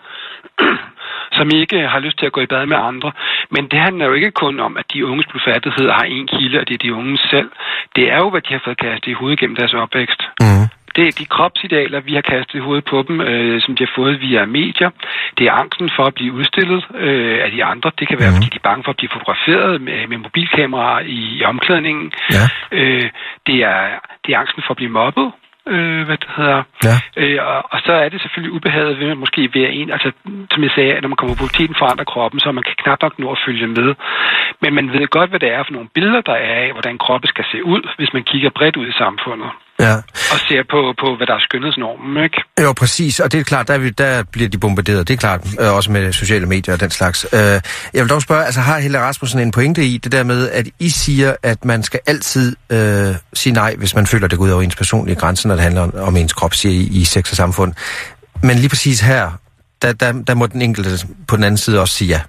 som ikke har lyst til at gå i bad med andre. Men det handler jo ikke kun om, at de unges blufærdighed har en kilde, og det er de unge selv. Det er jo, hvad de har fået kastet i hovedet gennem deres opvækst. Mm. Det er de kropsidealer, vi har kastet i hovedet på dem, øh, som de har fået via medier. Det er angsten for at blive udstillet øh, af de andre. Det kan være, mm. fordi de er bange for at blive fotograferet med, med mobilkameraer i, i omklædningen. Ja. Øh, det, er, det er angsten for at blive mobbet. Øh, hvad det hedder. Ja. Øh, og, og så er det selvfølgelig ubehaget ved måske ved en, altså som jeg sagde, når man kommer på puberteten forandrer kroppen, så man kan knap nok nå at følge med. Men man ved godt, hvad det er for nogle billeder, der er af, hvordan kroppen skal se ud, hvis man kigger bredt ud i samfundet. Ja. Og ser på, på, hvad der er skønhedsnormen, ikke? Jo, præcis. Og det er klart, der, der bliver de bombarderet. Det er klart, øh, også med sociale medier og den slags. Øh, jeg vil dog spørge, altså har Helle Rasmussen en pointe i det der med, at I siger, at man skal altid øh, sige nej, hvis man føler, det går ud over ens personlige grænser, når det handler om, om ens krop, siger I, i sex og samfund. Men lige præcis her, der, der, der må den enkelte på den anden side også sige ja.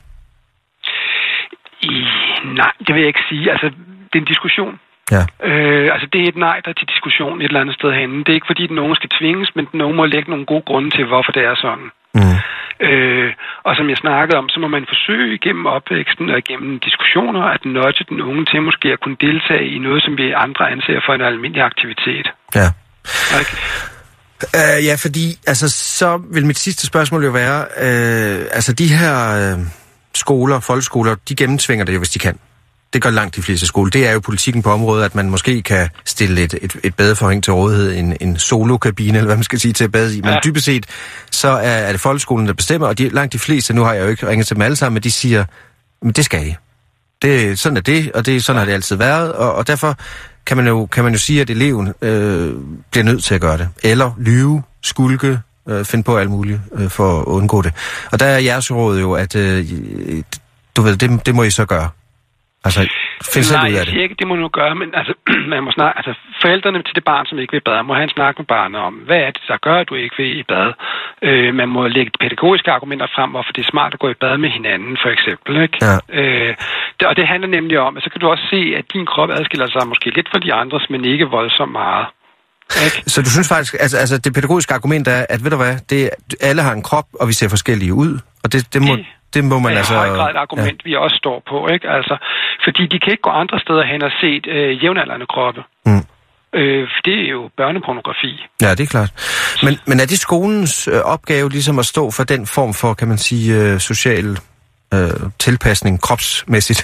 I, nej, det vil jeg ikke sige. Altså, det er en diskussion. Ja. Øh, altså det er et nej, der er til diskussion et eller andet sted henne. Det er ikke fordi, den nogen skal tvinges, men den nogen må lægge nogle gode grunde til, hvorfor det er sådan. Mm. Øh, og som jeg snakkede om, så må man forsøge igennem opvæksten og igennem diskussioner at nudge den unge til måske at kunne deltage i noget, som vi andre anser for en almindelig aktivitet. Ja. Okay. Uh, ja, fordi altså, så vil mit sidste spørgsmål jo være, uh, altså de her uh, skoler, folkeskoler, de gennemtvinger det jo, hvis de kan. Det gør langt de fleste skoler. Det er jo politikken på området, at man måske kan stille et, et, et badeforhæng til rådighed, en, en solokabine, eller hvad man skal sige, til at bade i. Men ja. Dybest set, så er, er det folkeskolen, der bestemmer, og de, langt de fleste, nu har jeg jo ikke ringet til dem alle sammen, men de siger, men det skal I. Det, sådan er det, og det, sådan har det altid været, og, og derfor kan man, jo, kan man jo sige, at eleven øh, bliver nødt til at gøre det. Eller lyve, skulke, øh, finde på alt muligt øh, for at undgå det. Og der er jeres råd jo, at øh, du ved, det, det må I så gøre. Altså, finde Nej, ud af jeg det? siger ikke, det må nu gøre, men altså, man må snakke, altså forældrene til det barn, som ikke vil i bad, må have en snak med barnet om, hvad er det, der gør, at du ikke vil i bad? Øh, man må lægge pædagogiske argumenter frem, hvorfor det er smart at gå i bad med hinanden, for eksempel. Ikke? Ja. Øh, det, og det handler nemlig om, at så kan du også se, at din krop adskiller sig måske lidt fra de andres, men ikke voldsomt meget. Ikke? Så du synes faktisk, altså, altså det pædagogiske argument er, at ved du hvad, det, alle har en krop, og vi ser forskellige ud, og det, det må... Det Det må man altså... Det er i høj grad et argument, ja. Vi også står på, ikke? Altså, fordi de kan ikke gå andre steder hen og se øh, jævnaldrende kroppe. Mm. Øh, det er jo børnepornografi. Ja, det er klart. Men, men er det skolens øh, opgave ligesom at stå for den form for, kan man sige, øh, social øh, tilpasning kropsmæssigt?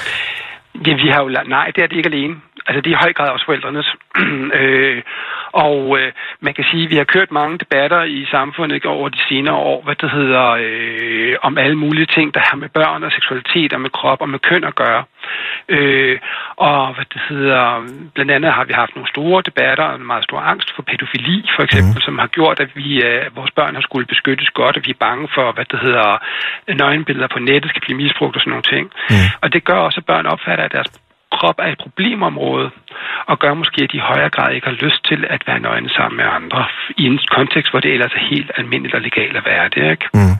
Ja, vi har jo... Nej, det er det ikke alene. Altså, det er i høj grad også forældrenes. øh, og øh, man kan sige, at vi har kørt mange debatter i samfundet over de senere år, hvad det hedder, øh, om alle mulige ting, der har med børn og seksualitet og med krop og med køn at gøre. Øh, og hvad det hedder, blandt andet har vi haft nogle store debatter og en meget stor angst for pædofili, for eksempel, mm. som har gjort, at vi, øh, vores børn har skulle beskyttes godt, og vi er bange for, hvad det hedder, nøgenbilleder på nettet skal blive misbrugt og sådan nogle ting. Mm. Og det gør også, at børn opfatter, at deres krop er et problemområde, og gør måske, at de i højere grad ikke har lyst til at være nøgne sammen med andre, i en kontekst, hvor det ellers er helt almindeligt og legalt at være det, ikke? Mm.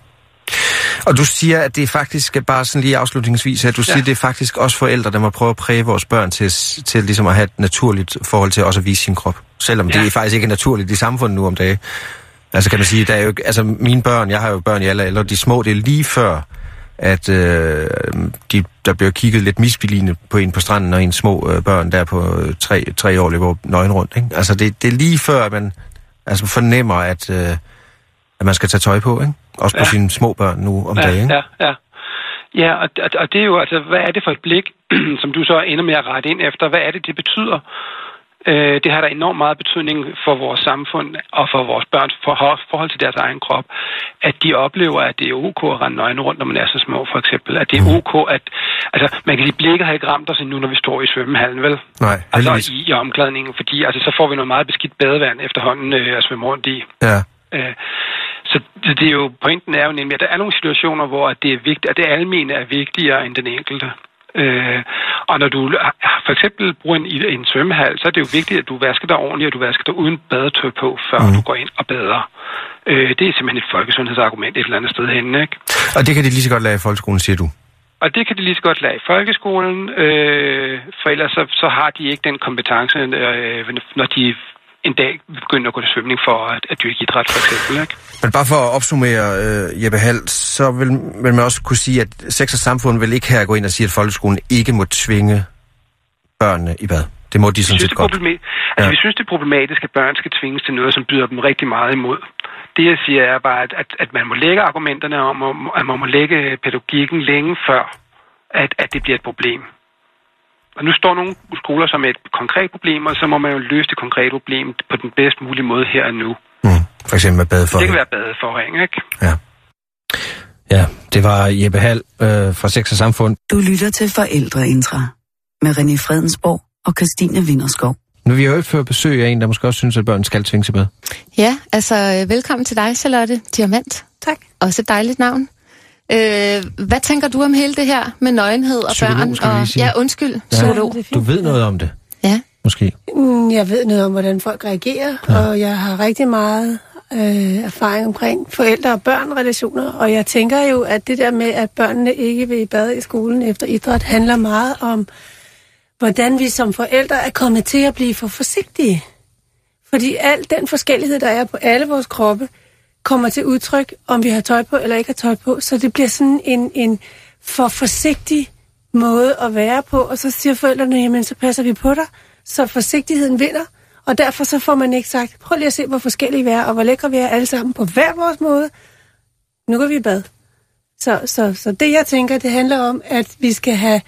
Og du siger, at det er faktisk, bare sådan lige afslutningsvis, at du ja. siger, at det er faktisk også forældre, der må prøve at præge vores børn til, til ligesom at have et naturligt forhold til også at vise sin krop. Selvom ja. det er faktisk ikke naturligt i samfundet nu om dagen. Altså kan man sige, der er jo, altså mine børn, jeg har jo børn i alle aldre, de små, det er lige før, at øh, de, der bliver kigget lidt misbilligende på en på stranden, og en små øh, børn der på tre, tre år løber nøgen rundt. Ikke? Altså det, det er lige før, at man altså fornemmer, at, øh, at man skal tage tøj på, ikke? Også på ja. sine små børn nu om ja, dagen. Ja, ja. Ja, og, og det er jo altså, hvad er det for et blik, som du så ender med at rette ind efter? Hvad er det, det betyder? Øh, det har der enormt meget betydning for vores samfund og for vores børns forhold til deres egen krop, at de oplever, at det er ok at rende nøgne rundt, når man er så små, for eksempel. At det er ok, at... Altså, man kan sige, blikket har ikke ramt os endnu, når vi står i svømmehallen, vel? Nej, altså i, i omklædningen, fordi altså, så får vi noget meget beskidt badevand efterhånden øh, at svømme rundt i. Ja. Øh, så det er jo, pointen er jo nemlig, at der er nogle situationer, hvor det er vigtigt, at det almene er vigtigere end den enkelte. Øh, og når du for eksempel bruger en, en svømmehal, så er det jo vigtigt, at du vasker dig ordentligt, og du vasker dig uden badetøj på, før mm. du går ind og bader. Øh, det er simpelthen et folkesundhedsargument et eller andet sted henne, ikke? Og det kan de lige så godt lære i folkeskolen, siger du? Og det kan de lige så godt lære i folkeskolen, øh, for ellers så, så har de ikke den kompetence, øh, når de en dag begynder at gå til svømning for at, at dyrke idræt, for eksempel, ikke? Men bare for at opsummere, øh, Jeppe Hald, så vil, vil man også kunne sige, at Sex og Samfund vil ikke her gå ind og sige, at folkeskolen ikke må tvinge børnene i bad. Det må de sådan set godt. Altså, ja. Vi synes, det er problematisk, at børn skal tvinges til noget, som byder dem rigtig meget imod. Det, jeg siger, er bare, at, at, at man må lægge argumenterne om, at man må lægge pædagogikken længe før, at, at det bliver et problem. Og nu står nogle skoler som et konkret problem, og så må man jo løse det konkrete problem på den bedst mulige måde her og nu. Mm, for eksempel med badeforring. Det kan være badeforring, ikke? Ja. Ja, det var Jeppe Hald øh, fra Sex og Samfund. Du lytter til Forældreintra med René Fredensborg og Christine Vinderskov. Nu vil jeg jo ikke føre besøg af en, der måske også synes, at børn skal tvinge sig med. Ja, altså velkommen til dig, Charlotte Diamant. Tak. Også et dejligt navn. Øh, hvad tænker du om hele det her med nøgenhed og psykolog, børn? Og, ja, undskyld, ja, psykolog. Du ved noget om det? Ja. Måske? Jeg ved noget om, hvordan folk reagerer, ja. Og jeg har rigtig meget øh, erfaring omkring forældre- og børn-relationer, og jeg tænker jo, at det der med, at børnene ikke vil i bad i skolen efter idræt, handler meget om, hvordan vi som forældre er kommet til at blive for forsigtige. Fordi al den forskellighed, der er på alle vores kroppe, kommer til udtryk, om vi har tøj på eller ikke har tøj på. Så det bliver sådan en, en for forsigtig måde at være på. Og så siger forældrene, jamen så passer vi på dig. Så forsigtigheden vinder. Og derfor så får man ikke sagt, prøv lige at se, hvor forskellige vi er, og hvor lækre vi er alle sammen på hver vores måde. Nu går vi i bad. Så, så, så det jeg tænker, det handler om, at vi skal have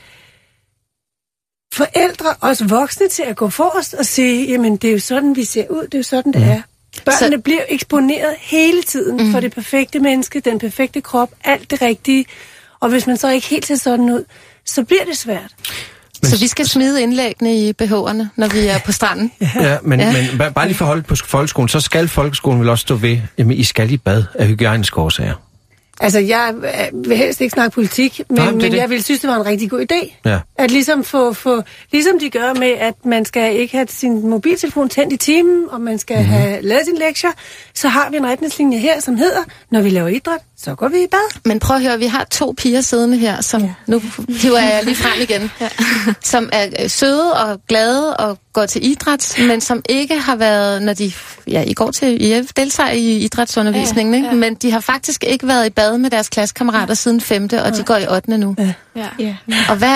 forældre, også voksne, til at gå forrest og sige, jamen det er jo sådan, vi ser ud, det er jo sådan, det er. Børnene så... bliver eksponeret hele tiden mm. for det perfekte menneske, den perfekte krop, alt det rigtige. Og hvis man så ikke helt ser sådan ud, så bliver det svært. Men... Så vi skal smide indlæggene i B H'erne, når vi er på stranden? Ja, men, ja. men bare lige for at holde på folkeskolen, så skal folkeskolen vel også stå ved, jamen I skal i bad af hygiejniske årsager. Altså, jeg vil helst ikke snakke politik, men, Nej, men, men jeg ville synes, det var en rigtig god idé. Ja. At ligesom få, få, ligesom de gør med, at man skal ikke have sin mobiltelefon tændt i timen, og man skal mm-hmm. have lavet sin lektier, så har vi en retningslinje her, som hedder, når vi laver idræt, så går vi i bad. Men prøv at høre, vi har to piger siddende her, som, ja. nu hiver jeg lige frem igen, ja. som er søde og glade og går til idræt, men som ikke har været, når de, ja, I går til, I deltager i idrætsundervisningen, ja, ja. men de har faktisk ikke været i bad med deres klassekammerater ja. siden femte, og ja. de går i ottende nu. Ja. Ja. Ja. Og hvad,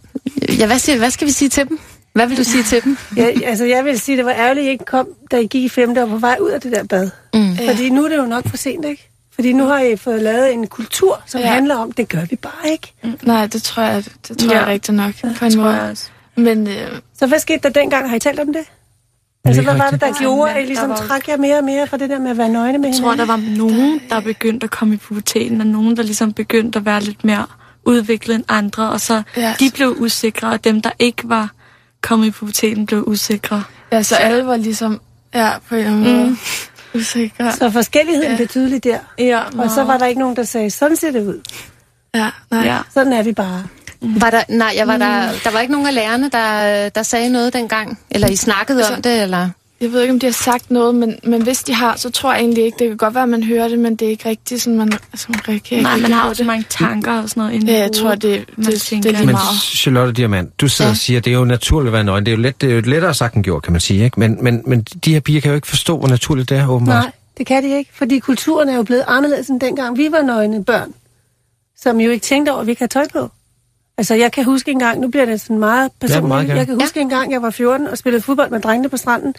ja, hvad, siger, hvad skal vi sige til dem? Hvad vil du sige til dem? Ja, altså, jeg vil sige, det var ærgerligt, at I ikke kom, da I gik i femte og på vej ud af det der bad. Mm. Fordi nu er det jo nok for sent, ikke? Fordi nu har I fået lavet en kultur, som ja. handler om, det gør vi bare ikke. Mm. Nej, det tror jeg, det tror ja. jeg rigtig nok. Ja, på en måde. Men, øh... Så hvad skete der dengang? Har I talt om det? Altså, hvad var det, der gjorde, at I ligesom var... trak jer mere og mere fra det der med at være nøgne med hinanden? Jeg tror, der var nogen, der begyndte at komme i puberteten, og nogen, der ligesom begyndte at være lidt mere udviklet end andre, og så ja. de blev usikre, og dem, der ikke var kommet i puberteten, blev usikre. Ja, så alle var ligesom, ja, på en måde mm. usikre. Så forskelligheden ja. blev tydelig der. Ja, og så var der ikke nogen, der sagde, sådan ser det ud. Ja, nej. Ja. Sådan er vi bare. Var der, nej, jeg var mm. der, der var ikke nogen af lærerne, der, der sagde noget dengang? Eller I snakkede altså, om det, eller? Jeg ved ikke, om de har sagt noget, men, men hvis de har, så tror jeg egentlig ikke. Det kan godt være, at man hører det, men det er ikke rigtigt, sådan man, altså, man reagerer. Nej, man har også mange tanker og sådan noget inde. Ja, jeg tror, det, det, det, det er lige men, meget. Charlotte Diamant, du sidder ja. og siger, at det er jo naturligt at være nøgen. Det er jo, let, det er jo lettere sagt end gjort, kan man sige, ikke? Men, men, men de her piger kan jo ikke forstå, hvor naturligt det er, åbenbart. Nej, det kan de ikke, fordi kulturen er jo blevet anderledes end dengang vi var nøgne børn, som jo ikke tænkte over, at vi kan have tøj på. Altså, jeg kan huske en gang, nu bliver det sådan meget personligt, ja, meget jeg kan huske ja. en gang, jeg var fjorten og spillede fodbold med drengene på stranden,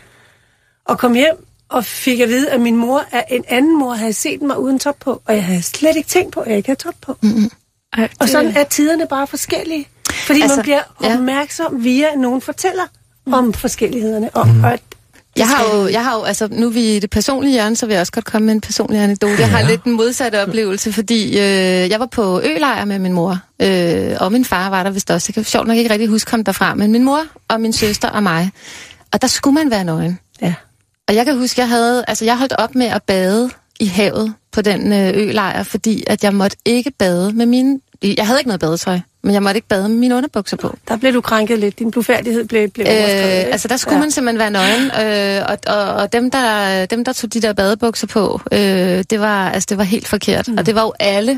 og kom hjem og fik at vide, at min mor, at en anden mor havde set mig uden top på, og jeg havde slet ikke tænkt på, at jeg ikke havde top på. Mm-hmm. Ej, og sådan er tiderne bare forskellige, fordi altså, man bliver opmærksom ja. via, at nogen fortæller mm. om forskellighederne, og, mm. og Jeg har jo, jeg har jo, altså nu er vi i det personlige hjørne, så vil jeg også godt komme med en personlig anekdote. Jeg har ja. lidt en modsatte oplevelse, fordi øh, jeg var på ølejr med min mor, øh, og min far var der vist også. Jeg kan sjovt nok ikke rigtig huske ham derfra, men min mor og min søster og mig. Og der skulle man være nøgen. Ja. Og jeg kan huske, jeg havde, altså jeg holdt op med at bade i havet på den øh, ølejr, fordi at jeg måtte ikke bade med mine, jeg havde ikke noget badetøj. Men jeg måtte ikke bade med mine underbukser på. Der blev du krænket lidt. Din blufærdighed blev, blev øh, Altså, der skulle ja. man simpelthen være nøgen. Øh, og og, og dem, der, dem, der tog de der badebukser på, øh, det, var, altså, det var helt forkert. Mm. Og det var jo alle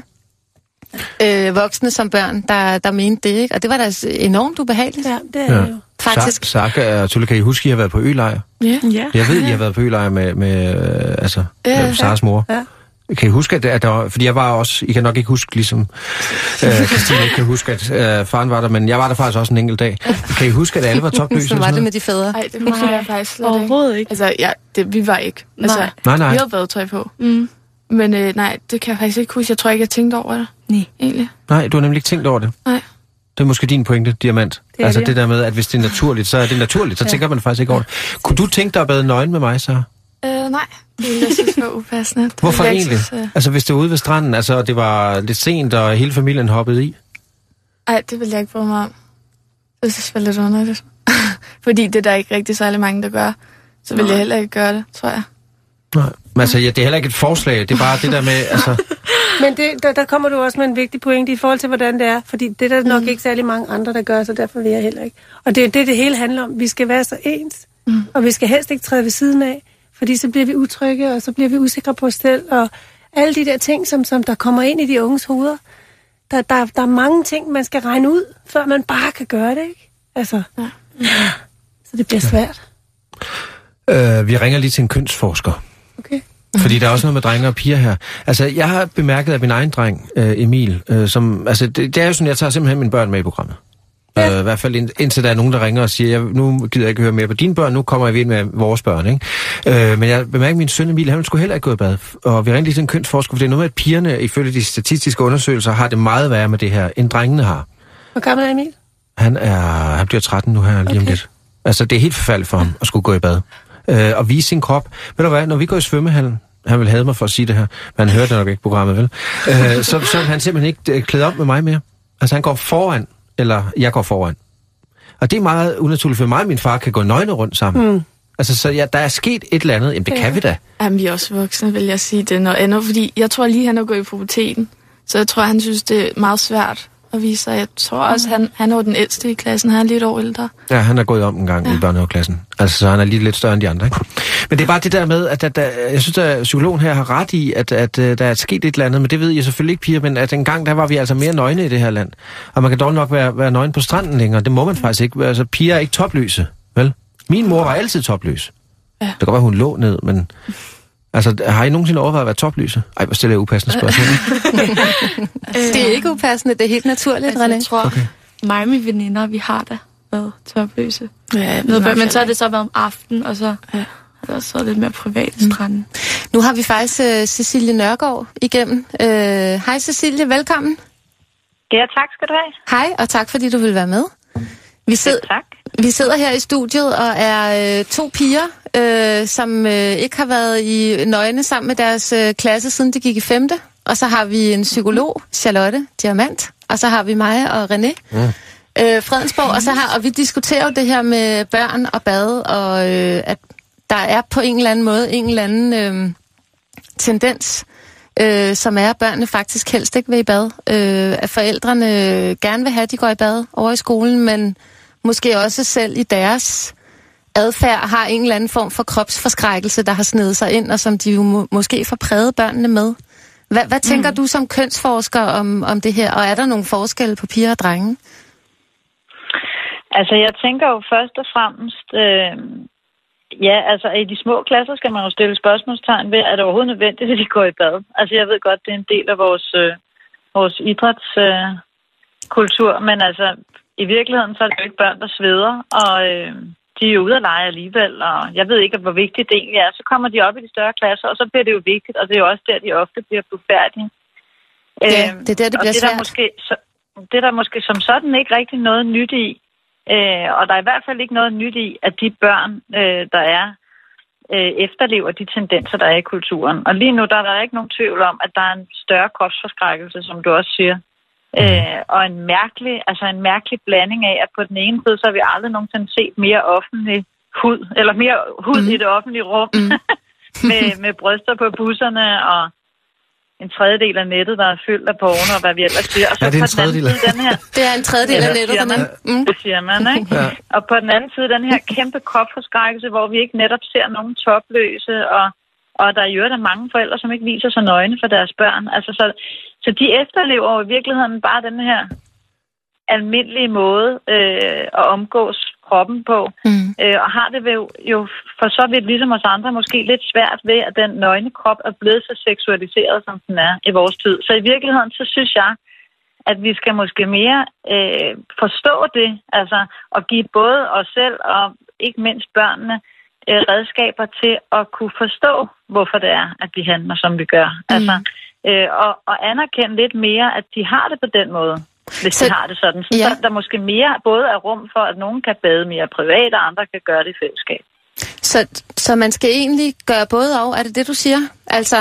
øh, voksne som børn, der, der mente det, ikke? Og det var da enormt ubehageligt. Ja, det er ja. jo. Faktisk. Saka og Tulle, kan I huske, at I har været på ølejr? Ja. ja. Jeg ved, I har været på ølejr med, med, øh, altså, ja, med Saras mor. Ja. Kan I huske, at, at der var, fordi jeg var også, I kan nok ikke huske, ligesom øh, Christine ikke kan huske, at øh, faren var der, men jeg var der faktisk også en enkelt dag. Kan I huske, at alle var topløse? Så var det med de fædre? Nej, det husker jeg faktisk slet ikke. Overhovedet ikke. Altså, ja, det, vi var ikke. Altså, nej. nej, nej. Vi havde badetøj på. Mm. Men øh, nej, det kan jeg faktisk ikke huske. Jeg tror ikke, jeg tænkte over det. Nej. Egentlig. Nej, du har nemlig ikke tænkt over det. Nej. Det er måske din pointe, Diamant. Det altså det, det der med, at hvis det er naturligt, så er det naturligt. Så ja. tænker man faktisk ikke over det. Kunne du tænke dig at bade nøgen med mig, så? Øh, nej, det jeg synes var upassende. Hvorfor egentlig? Synes, uh... Altså hvis det var ude ved stranden, altså det var lidt sent, og hele familien hoppede i? Nej, det vil jeg ikke bryde mig om. Det synes jeg var lidt underligt. Fordi det er der ikke rigtig særlig mange, der gør. Så vil jeg heller ikke gøre det, tror jeg. Nej, men altså ja, det er heller ikke et forslag. Det er bare det der med, altså... Men det, der, der kommer du også med en vigtig pointe i forhold til, hvordan det er. Fordi det er der nok mm. ikke særlig mange andre, der gør, så derfor vil jeg heller ikke. Og det er det, det hele handler om. Vi skal være så ens, mm. og vi skal helst ikke træde ved siden af. Fordi så bliver vi utrygge, og så bliver vi usikre på os selv, og alle de der ting, som, som der kommer ind i de unges hoveder. Der, der, der er mange ting, man skal regne ud, før man bare kan gøre det, ikke? Altså, ja. Ja. Så det bliver svært. Ja. Øh, vi ringer lige til en kønsforsker. Okay. Fordi der er også noget med drenge og piger her. Altså, jeg har bemærket, at min egen dreng, øh, Emil, øh, som... Altså, det, det er jo sådan, jeg tager simpelthen mine børn med i programmet. Ja. Øh, I hvert fald ind, indtil der er nogen, der ringer og siger, jeg, nu gider jeg ikke høre mere på dine børn, nu kommer jeg ved med vores børn, ikke? Øh, men jeg bemærker, at min søn Emil, han skulle heller ikke gå i bad. Og vi ringte lige til en kønsforsker, for det er noget med, at pigerne, ifølge de statistiske undersøgelser, har det meget værre med det her, end drengene har. Hvor gammel er Emil? Han er, han bliver tretten nu her, lige okay. om lidt. Altså, det er helt forfærdeligt for ham at skulle gå i bad. Øh, og vise sin krop. Ved du hvad, når vi går i svømmehallen, han vil have mig for at sige det her, men han hørte det nok ikke programmet, vel? Øh, så, så han simpelthen ikke klædt op med mig mere. Altså, han går foran, eller jeg går foran. Og det er meget unaturligt, for mig og min far kan gå nøgne rundt sammen. Mm. Altså, så ja, der er sket et eller andet. Jamen, det ja. kan vi da. Jamen, vi er også voksne, vil jeg sige. Det er noget andet, fordi jeg tror lige, han er gået i puberteten. Så jeg tror, han synes, det er meget svært at vise sig. Jeg tror også, han, han er den ældste i klassen. Han er lidt år ældre. Ja, han er gået om en gang ja. i børnehaveklassen. Altså, så han er lige lidt større end de andre, ikke? Men det er bare det der med, at, at, at jeg synes, at psykologen her har ret i, at, at, at der er sket et eller andet. Men det ved jeg selvfølgelig ikke, piger, men at en gang, der var vi altså mere nøgne i det her land. Og man kan dog nok være, være nøgen på stranden længere. Det må man faktisk ikke. Altså, piger er ikke topløse, vel? Min mor var altid topløs. Ja. Det kan godt være, hun lå ned, men... Altså, har I nogensinde overvejet at være topløse? Ej, hvor stiller jeg upassende spørgsmål. Det er ikke upassende, det er helt naturligt, altså, René. Jeg tror, okay. mig og mine veninder, vi har da været topløse. Ja, men så har det så været om aftenen, og så ja. har det også været lidt mere privat i stranden. Mm. Nu har vi faktisk uh, Cecilie Nørgaard igennem. Uh, hej Cecilie, velkommen. Ja, tak skal du have. Hej, og tak fordi du vil være med. Vi sidder, ja, tak. Vi sidder her i studiet og er øh, to piger, øh, som øh, ikke har været i nøgne sammen med deres øh, klasse, siden de gik i femte. Og så har vi en psykolog, Charlotte Diamant, og så har vi mig og René mm. øh, Fredensborg. Og, så har, og vi diskuterer jo det her med børn og bad, og øh, at der er på en eller anden måde en eller anden øh, tendens, øh, som er, at børnene faktisk helst ikke vil i bad. Øh, at forældrene gerne vil have, at de går i bad over i skolen, men måske også selv i deres adfærd har en eller anden form for kropsforskrækkelse, der har snedet sig ind, og som de jo må, måske får præget børnene med. Hvad, hvad tænker mm. du som kønsforsker om, om det her, og er der nogle forskelle på piger og drenge? Altså, jeg tænker jo først og fremmest, øh, ja, altså i de små klasser skal man jo stille spørgsmålstegn ved, er det overhovedet nødvendigt, at de går i bad? Altså, jeg ved godt, det er en del af vores, øh, vores idrætskultur, øh, men altså... I virkeligheden så er det jo ikke børn, der sveder, og øh, de er jo ude at lege alligevel, og jeg ved ikke, hvor vigtigt det egentlig er. Så kommer de op i de større klasser, og så bliver det jo vigtigt, og det er jo også der, de ofte bliver blufærdige. Ja, det er der, det bliver det, svært. Der måske, så, det er der måske som sådan ikke rigtig noget nyt i, øh, og der er i hvert fald ikke noget nyt i, at de børn, øh, der er, øh, efterlever de tendenser, der er i kulturen. Og lige nu der er der ikke nogen tvivl om, at der er en større kropsforskrækkelse, som du også siger. Øh, og en mærkelig, altså en mærkelig blanding af, at på den ene side, så har vi aldrig nogensinde set mere offentlig hud, eller mere hud mm. i det offentlige rum, mm. med, med bryster på busserne, og en tredjedel af nettet, der er fyldt af porno, og hvad vi ellers siger. Og så ja, det er på en tredjedel. Den, den her, det er en tredjedel af nettet, man, mm. det siger man, ikke? Ja. Og på den anden side, den her kæmpe kropsforskrækkelse, hvor vi ikke netop ser nogen topløse, og Og der er jo der mange forældre, som ikke viser sig nøgne for deres børn. Altså, så, så de efterlever jo i virkeligheden bare den her almindelige måde øh, at omgås kroppen på. Mm. Øh, og har det jo, jo for så vidt ligesom os andre måske lidt svært ved, at den nøgne krop er blevet så seksualiseret, som den er i vores tid. Så i virkeligheden, så synes jeg, at vi skal måske mere øh, forstå det, altså at give både os selv og ikke mindst børnene redskaber til at kunne forstå, hvorfor det er, at vi handler, som vi gør. Mm. Altså, øh, og, og anerkende lidt mere, at de har det på den måde, hvis så, de har det sådan. Så ja. der, der måske mere både er rum for, at nogen kan bade mere privat, og andre kan gøre det i fællesskab. Så, så man skal egentlig gøre både og, er det det, du siger? Altså,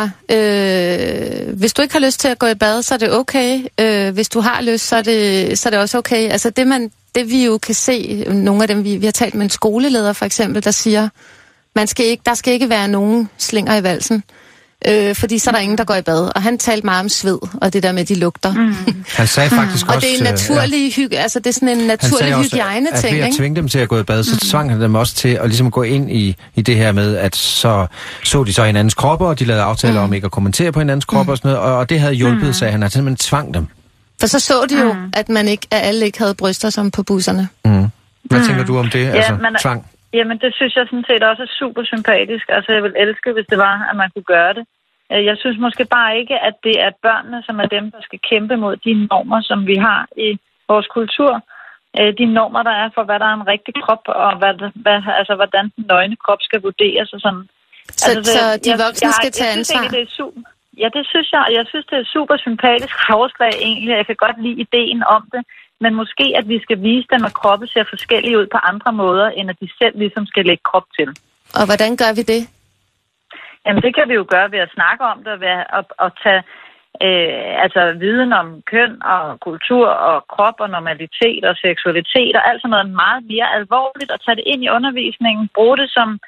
øh, hvis du ikke har lyst til at gå i bad, så er det okay. Øh, hvis du har lyst, så er det, så er det også okay. Altså, det man Det vi jo kan se, nogle af dem, vi, vi har talt med en skoleleder for eksempel, der siger, man skal ikke, der skal ikke være nogen slinger i valsen, øh, fordi så er der ingen, der går i bad. Og han talte meget om sved, og det der med, de lugter. Mm. Han sagde faktisk og også... Og det er en naturlig ja. hygge, altså det er sådan en naturlig hygiejne-ting, ikke? At ved at tvinge dem til at gå i bad, så mm. tvang han dem også til at ligesom gå ind i, i det her med, at så så de så hinandens kropper, og de lavede aftaler mm. om ikke at kommentere på hinandens kropper mm. og sådan noget, og, og det havde hjulpet, mm. sagde han, at han simpelthen tvang dem. For så så de jo, mm. at man ikke, at alle ikke havde bryster som på busserne. Mm. Hvad mm. tænker du om det, altså ja, men, tvang? Jamen, det synes jeg sådan set også er super sympatisk. Altså, jeg vil elske, hvis det var, at man kunne gøre det. Jeg synes måske bare ikke, at det er børnene, som er dem, der skal kæmpe mod de normer, som vi har i vores kultur. De normer, der er for, hvad der er en rigtig krop, og hvad, hvad, altså, hvordan den nøgne krop skal vurderes og sådan. Så, altså, så de voksne jeg, skal jeg, tage jeg ansvar? Synes, det er super. Ja, det synes jeg, og jeg synes, det er super sympatisk forslag egentlig. Jeg kan godt lide ideen om det, men måske, at vi skal vise dem, at kroppen ser forskellige ud på andre måder, end at de selv ligesom skal lægge krop til. Og hvordan gør vi det? Jamen, det kan vi jo gøre ved at snakke om det, ved at, at tage øh, altså, viden om køn og kultur og krop og normalitet og seksualitet og alt sådan noget meget mere alvorligt, og tage det ind i undervisningen, bruge det som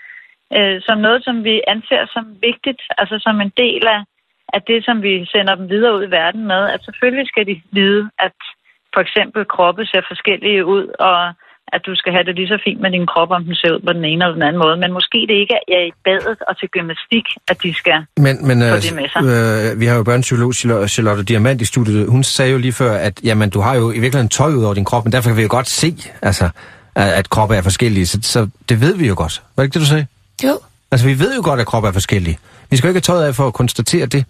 øh, som noget, som vi anser som vigtigt, altså som en del af, af det, som vi sender dem videre ud i verden med, at selvfølgelig skal de vide, at for eksempel kroppe ser forskellige ud, og at du skal have det lige så fint med din krop, om den ser ud på den ene eller den anden måde. Men måske det ikke er i badet og til gymnastik, at de skal men, men, få det med sig. Øh, vi har jo børnepsykolog Charlotte Diamant i studiet. Hun sagde jo lige før, at jamen, du har jo i virkeligheden tøj ud over din krop, men derfor kan vi jo godt se, altså, at kroppe er forskellige. Så, så det ved vi jo godt. Var det ikke det, du sagde? Jo. Altså, vi ved jo godt, at kroppe er forskellige. Vi skal jo ikke have tøjet af for at konstatere det.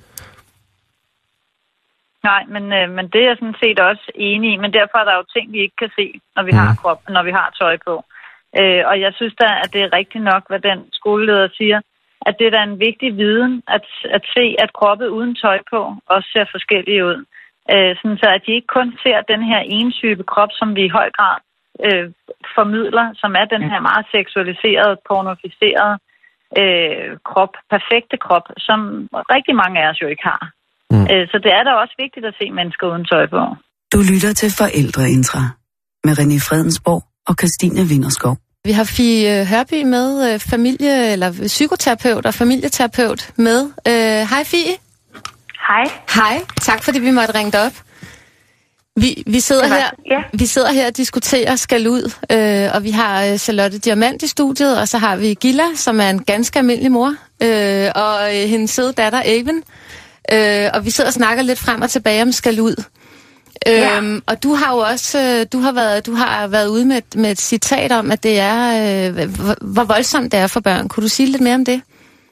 Nej, men, øh, men det er jeg sådan set også enig i, men derfor er der jo ting, vi ikke kan se, når vi, mm. har, krop, når vi har tøj på. Øh, og jeg synes da, at det er rigtigt nok, hvad den skoleleder siger, at det er da en vigtig viden at, at se, at kroppe uden tøj på også ser forskellige ud. Øh, sådan så at de ikke kun ser den her ene type krop, som vi i høj grad øh, formidler, som er den her meget seksualiserede, pornoficerede øh, krop, perfekte krop, som rigtig mange af os jo ikke har. Mm. Så det er da også vigtigt at se mennesker uden tøj på. Du lytter til Forældreintra med René Fredensborg og Christine Winderskov. Vi har Fie Hørby med, familie- eller psykoterapeut og familieterapeut med. Hej Fie. Hej. Hej. Tak fordi vi måtte ringe dig op. Vi, vi, sidder her, ja. vi sidder her og diskuterer skal ud, øh, og vi har Charlotte Diamant i studiet, og så har vi Gilla, som er en ganske almindelig mor, øh, og hendes søde datter Aven. Øh, og vi sidder og snakker lidt frem og tilbage om skal ud. Ja. Øhm, og du har jo også du har været du har været ude med, med et citat om, at det er øh, hvor, hvor voldsomt det er for børn. Kunne du sige lidt mere om det?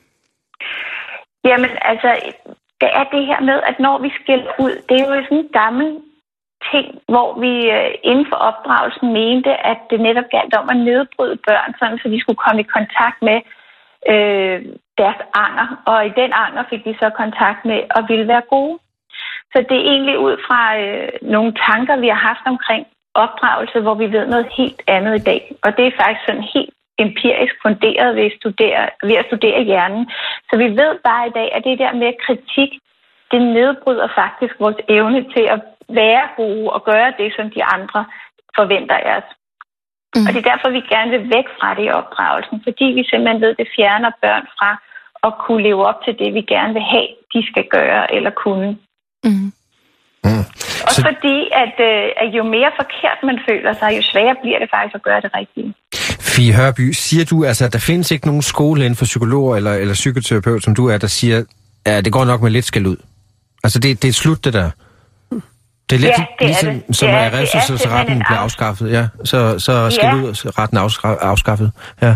Jamen altså, det er det her med, at når vi skiller ud, det er jo sådan en gammel ting, hvor vi øh, inden for opdragelsen mente, at det netop galt om at nedbryde børn, sådan så de skulle komme i kontakt med øh, deres anger, og i den anger fik de så kontakt med og ville være gode. Så det er egentlig ud fra øh, nogle tanker, vi har haft omkring opdragelse, hvor vi ved noget helt andet i dag. Og det er faktisk sådan helt empirisk funderet ved at studere, ved at studere hjernen. Så vi ved bare i dag, at det der med kritik, det nedbryder faktisk vores evne til at være gode og gøre det, som de andre forventer af os. Mm. Og det er derfor, vi gerne vil væk fra det i opdragelsen, fordi vi simpelthen ved, at det fjerner børn fra at kunne leve op til det, vi gerne vil have, de skal gøre eller kunne. Mm. Mm. Også Så... fordi, at, øh, at jo mere forkert man føler sig, jo sværere bliver det faktisk at gøre det rigtige. Fie Hørby, siger du altså, at der findes ikke nogen skole inden for psykologer eller, eller psykoterapeut, som du er, der siger, at det går nok med lidt skal ud? Altså, det, det er slut, det der. Det er lidt ja, det ligesom, er det. som ja, er revselsesretten bliver afskaffet. Ja, så, så skal ja. ud retten afskaffet. Ja.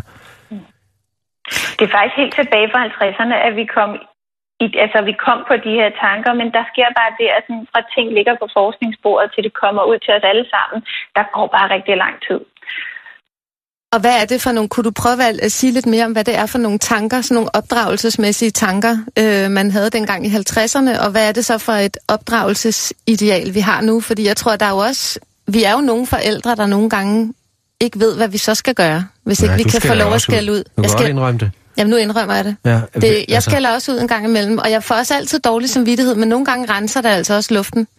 Det er faktisk helt tilbage fra halvtredserne, at vi kom, i, altså, vi kom på de her tanker, men der sker bare det, at sådan, fra ting ligger på forskningsbordet, til det kommer ud til os alle sammen. Der går bare rigtig lang tid. Og hvad er det for nogle, kunne du prøve at sige lidt mere om, hvad det er for nogle tanker, sådan nogle opdragelsesmæssige tanker, øh, man havde dengang i halvtredserne, og hvad er det så for et opdragelsesideal, vi har nu? Fordi jeg tror, der er jo også, vi er jo nogle forældre, der nogle gange ikke ved, hvad vi så skal gøre, hvis Nej, ikke vi kan få lov at skælde ud. Du kan jeg skal... godt indrømme det. Jamen, nu indrømmer jeg det. Ja, det jeg altså... skælder også ud en gang imellem, og jeg får også altid dårlig samvittighed, men nogle gange renser det altså også luften.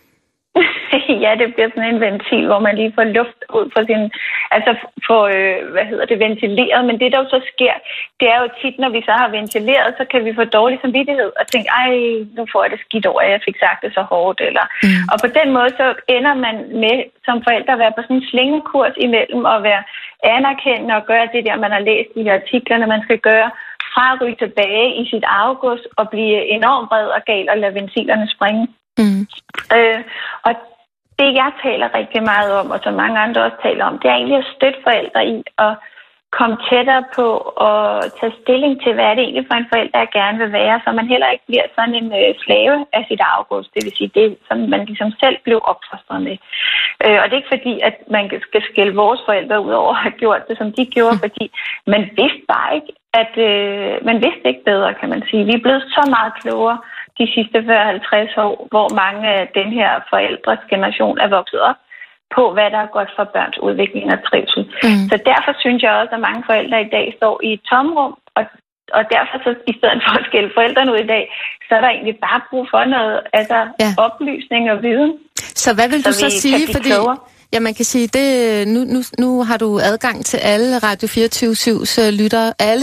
Ja, det bliver sådan en ventil, hvor man lige får luft ud fra sin... Altså får, øh, hvad hedder det, ventileret. Men det, der jo så sker, det er jo tit, når vi så har ventileret, så kan vi få dårlig samvittighed og tænke, ej, nu får jeg det skidt over, at jeg fik sagt det så hårdt. Eller... Mm. Og på den måde, så ender man med som forældre at være på sådan en slingekurs imellem og være anerkendende og gøre det der, man har læst i artiklerne, man skal gøre, fra at ryge tilbage i sit august og blive enormt bred og gal og lade ventilerne springe. Mm. Øh, og det, jeg taler rigtig meget om, og som mange andre også taler om, det er egentlig at støtte forældre i at komme tættere på og tage stilling til, hvad er det egentlig for en forælder, jeg gerne vil være, så man heller ikke bliver sådan en øh, slave af sit august. Det vil sige, det som man ligesom selv blev opfostret med. Øh, og det er ikke fordi, at man skal skælde vores forældre ud over at have gjort det, som de gjorde, fordi man vidste bare ikke, at øh, man vidste ikke bedre, kan man sige. Vi er blevet så meget klogere de sidste fyrre til halvtreds år, hvor mange af den her forældres generation er vokset op på, hvad der er godt for børns udvikling og trivsel. Mm. Så derfor synes jeg også, at mange forældre i dag står i et tomrum, og, og derfor så i stedet for at skælde forældrene ud i dag, så er der egentlig bare brug for noget altså ja. oplysning og viden. Så hvad vil så du så sige? Fordi klogere. ja, man kan sige, det nu, nu, nu har du adgang til alle Radio fireogtyve syv's lyttere, alle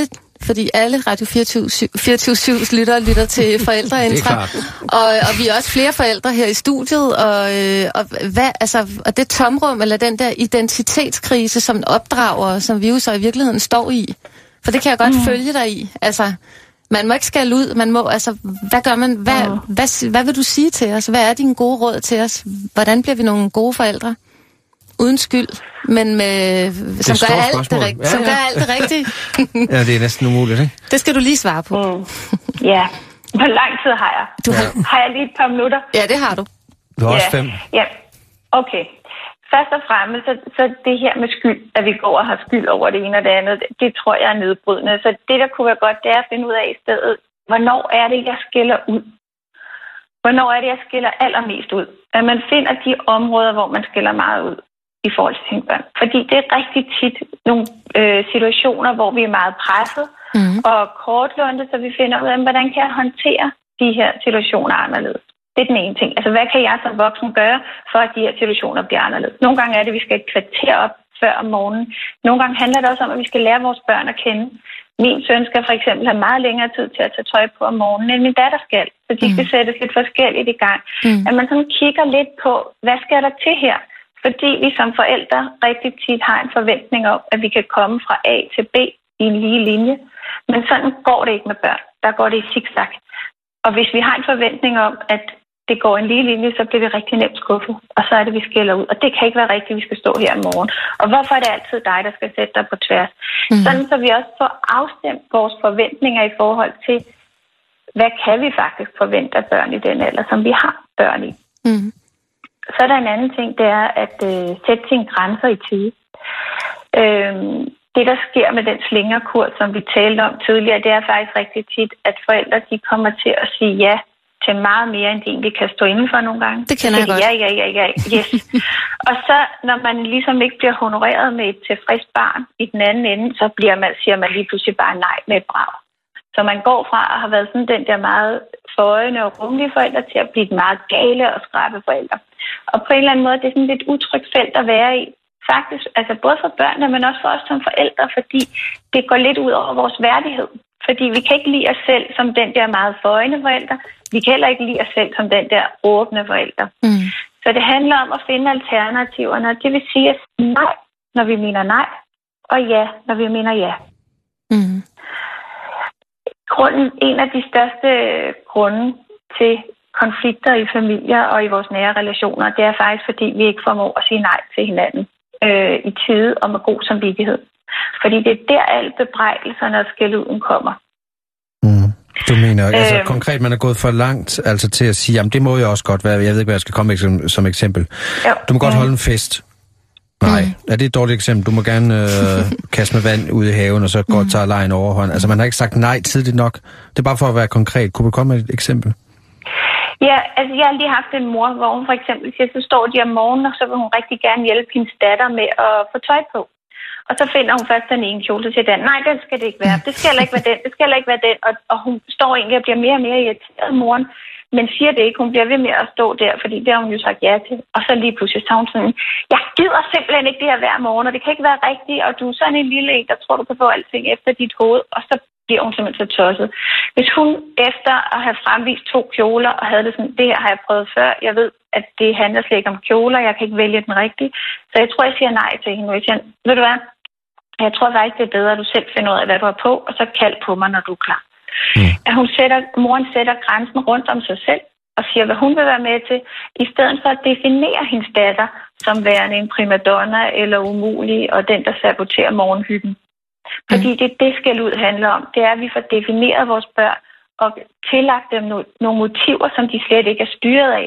fordi alle Radio fireogtyve syv's lyttere lytter til forældreintra. og, og vi er også flere forældre her i studiet, og, øh, og, hvad, altså, og det tomrum, eller den der identitetskrise, som opdrager, som vi jo så i virkeligheden står i. For det kan jeg godt mm. følge dig i. Altså, man må ikke skælde ud, man må, altså, hvad gør man, hvad, mm. hvad, hvad vil du sige til os? Hvad er dine gode råd til os? Hvordan bliver vi nogle gode forældre? Uden skyld, men med, som, gør alt, det rigt- ja, ja. som gør alt det rigtige. Ja, det er næsten umuligt, ikke? Det skal du lige svare på. Mm. Ja. Hvor lang tid har jeg? Du har... har jeg lige et par minutter? Ja, det har du. Du har ja. også fem. Ja, okay. Først og fremmest, så, så det her med skyld, at vi går og har skyld over det ene og det andet, det, det tror jeg er nedbrydende. Så det, der kunne være godt, det er at finde ud af i stedet, hvornår er det, jeg skiller ud? Hvornår er det, jeg skiller allermest ud? At man finder de områder, hvor man skiller meget ud i forhold til sine børn. Fordi det er rigtig tit nogle øh, situationer, hvor vi er meget presset mm. og kortlundet, så vi finder ud af, hvordan kan jeg håndtere de her situationer anderledes. Det er den ene ting. Altså, hvad kan jeg som voksen gøre, for at de her situationer bliver anderledes? Nogle gange er det, at vi skal et kvarter op før om morgenen. Nogle gange handler det også om, at vi skal lære vores børn at kende. Min søn skal for eksempel have meget længere tid til at tage tøj på om morgenen, end min datter skal. Så de skal mm. sættes lidt forskelligt i gang. Mm. At man sådan kigger lidt på, hvad skal der til her? Fordi vi som forældre rigtig tit har en forventning om, at vi kan komme fra A til B i en lige linje. Men sådan går det ikke med børn. Der går det i zigzag. Og hvis vi har en forventning om, at det går en lige linje, så bliver vi rigtig nemt skuffet. Og så er det, vi skiller ud. Og det kan ikke være rigtigt, at vi skal stå her i morgen. Og hvorfor er det altid dig, der skal sætte dig på tværs? Mm. Sådan, så vi også får afstemt vores forventninger i forhold til, hvad kan vi faktisk forvente af børn i den alder, som vi har børn i. Mm. Så er der en anden ting, det er at øh, sætte sine grænser i tide. Øhm, det, der sker med den slingerkurs, som vi talte om tidligere, det er faktisk rigtig tit, at forældre de kommer til at sige ja til meget mere, end de egentlig kan stå inden for nogle gange. Det kender jeg godt. Ja, ja, ja, ja, yes. Og så, når man ligesom ikke bliver honoreret med et tilfreds barn i den anden ende, så bliver man, siger man lige pludselig bare nej med et brag. Så man går fra at have været sådan den der meget forøjende og rummelige forældre til at blive et meget gale og skrabe forældre. Og på en eller anden måde, det er sådan et lidt utrygt felt at være i. Faktisk, altså både for børnene, men også for os som forældre, fordi det går lidt ud over vores værdighed. Fordi vi kan ikke lide os selv som den der meget forøjende forældre. Vi kan heller ikke lide os selv som den der åbne forældre. Mm. Så det handler om at finde alternativerne. Det vil sige at nej, når vi mener nej, og ja, når vi mener ja. Mm. Grunden, en af de største grunde til konflikter i familier og i vores nære relationer, det er faktisk, fordi vi ikke formår at sige nej til hinanden øh, i tide og med god samvittighed. Fordi det er der alle bebrejdelserne og skælduden kommer. Mm. Du mener, øh, altså konkret, man er gået for langt altså til at sige, jamen det må jo også godt være, jeg ved ikke, hvad jeg skal komme med som, som eksempel. Jo. Du må godt mm. holde en fest. Nej, mm. er det et dårligt eksempel? Du må gerne øh, kaste med vand ud i haven, og så godt tage lejen overhånd. Altså man har ikke sagt nej tidligt nok. Det er bare for at være konkret. Kunne du komme med et eksempel? Ja, altså jeg har lige haft en mor, hvor hun for eksempel siger, så står de om morgenen, og så vil hun rigtig gerne hjælpe hendes datter med at få tøj på. Og så finder hun først den ene kjole til den. Nej, den skal det ikke være. Det skal heller ikke være den. Det skal heller ikke være den. Og, og hun står egentlig og bliver mere og mere irriteret, moren. Men siger det ikke. Hun bliver ved med at stå der, fordi det har hun jo sagt ja til. Og så lige pludselig så hun sådan, jeg gider simpelthen ikke det her hver morgen, og det kan ikke være rigtigt. Og du er sådan en lille en, der tror, du kan få alting efter dit hoved. Og så bliver hun simpelthen så tosset. Hvis hun efter at have fremvist to kjoler, og havde det sådan, det her har jeg prøvet før, jeg ved, at det handler slet ikke om kjoler, jeg kan ikke vælge den rigtige. Så jeg tror, jeg siger nej til hende. Jeg siger, ved du hvad? Jeg tror faktisk, det er bedre, at du selv finder ud af, hvad du har på, og så kald på mig, når du er klar. Mm. At hun sætter, moren sætter grænsen rundt om sig selv, og siger, hvad hun vil være med til, i stedet for at definere hendes datter som værende en primadonna eller umulig, og den, der saboterer morgenhyggen. Fordi mm. det, det skal ud handler om, det er, at vi får defineret vores børn, og tillagt dem no- nogle motiver, som de slet ikke er styret af.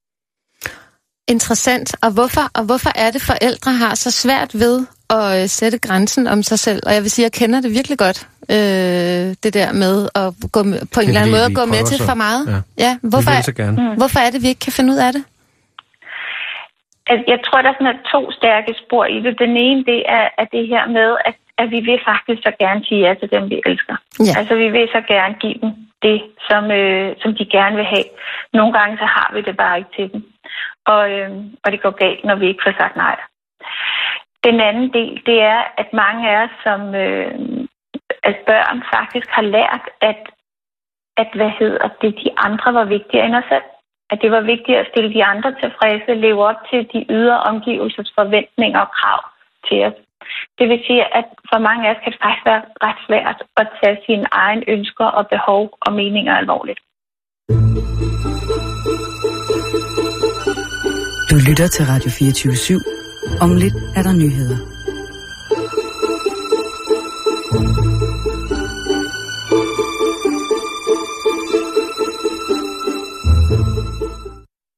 Interessant. Og hvorfor, og hvorfor er det, forældre har så svært ved at sætte grænsen om sig selv? Og jeg vil sige, at jeg kender det virkelig godt, øh, det der med at gå med, på en eller anden måde at gå med til for meget. Ja. Ja. Hvorfor, er, hvorfor er det, vi ikke kan finde ud af det? Altså, jeg tror, der er sådan to stærke spor i det. Den ene, det er at det her med, at, at vi vil faktisk så gerne sige ja til dem, vi elsker. Ja. Altså, vi vil så gerne give dem det, som, øh, som de gerne vil have. Nogle gange, så har vi det bare ikke til dem. Og, øh, og det går galt, når vi ikke får sagt nej. Den anden del, det er, at mange af os som, øh, at børn faktisk har lært, at, at hvad hedder det, de andre var vigtigere end os selv. At det var vigtigt at stille de andre tilfredse, leve op til de ydre omgivelsers forventninger og krav til os. Det vil sige, at for mange af os kan det faktisk være ret svært at tage sine egne ønsker og behov og meninger alvorligt. Du lytter til Radio fireogtyve syv. Om lidt er der nyheder.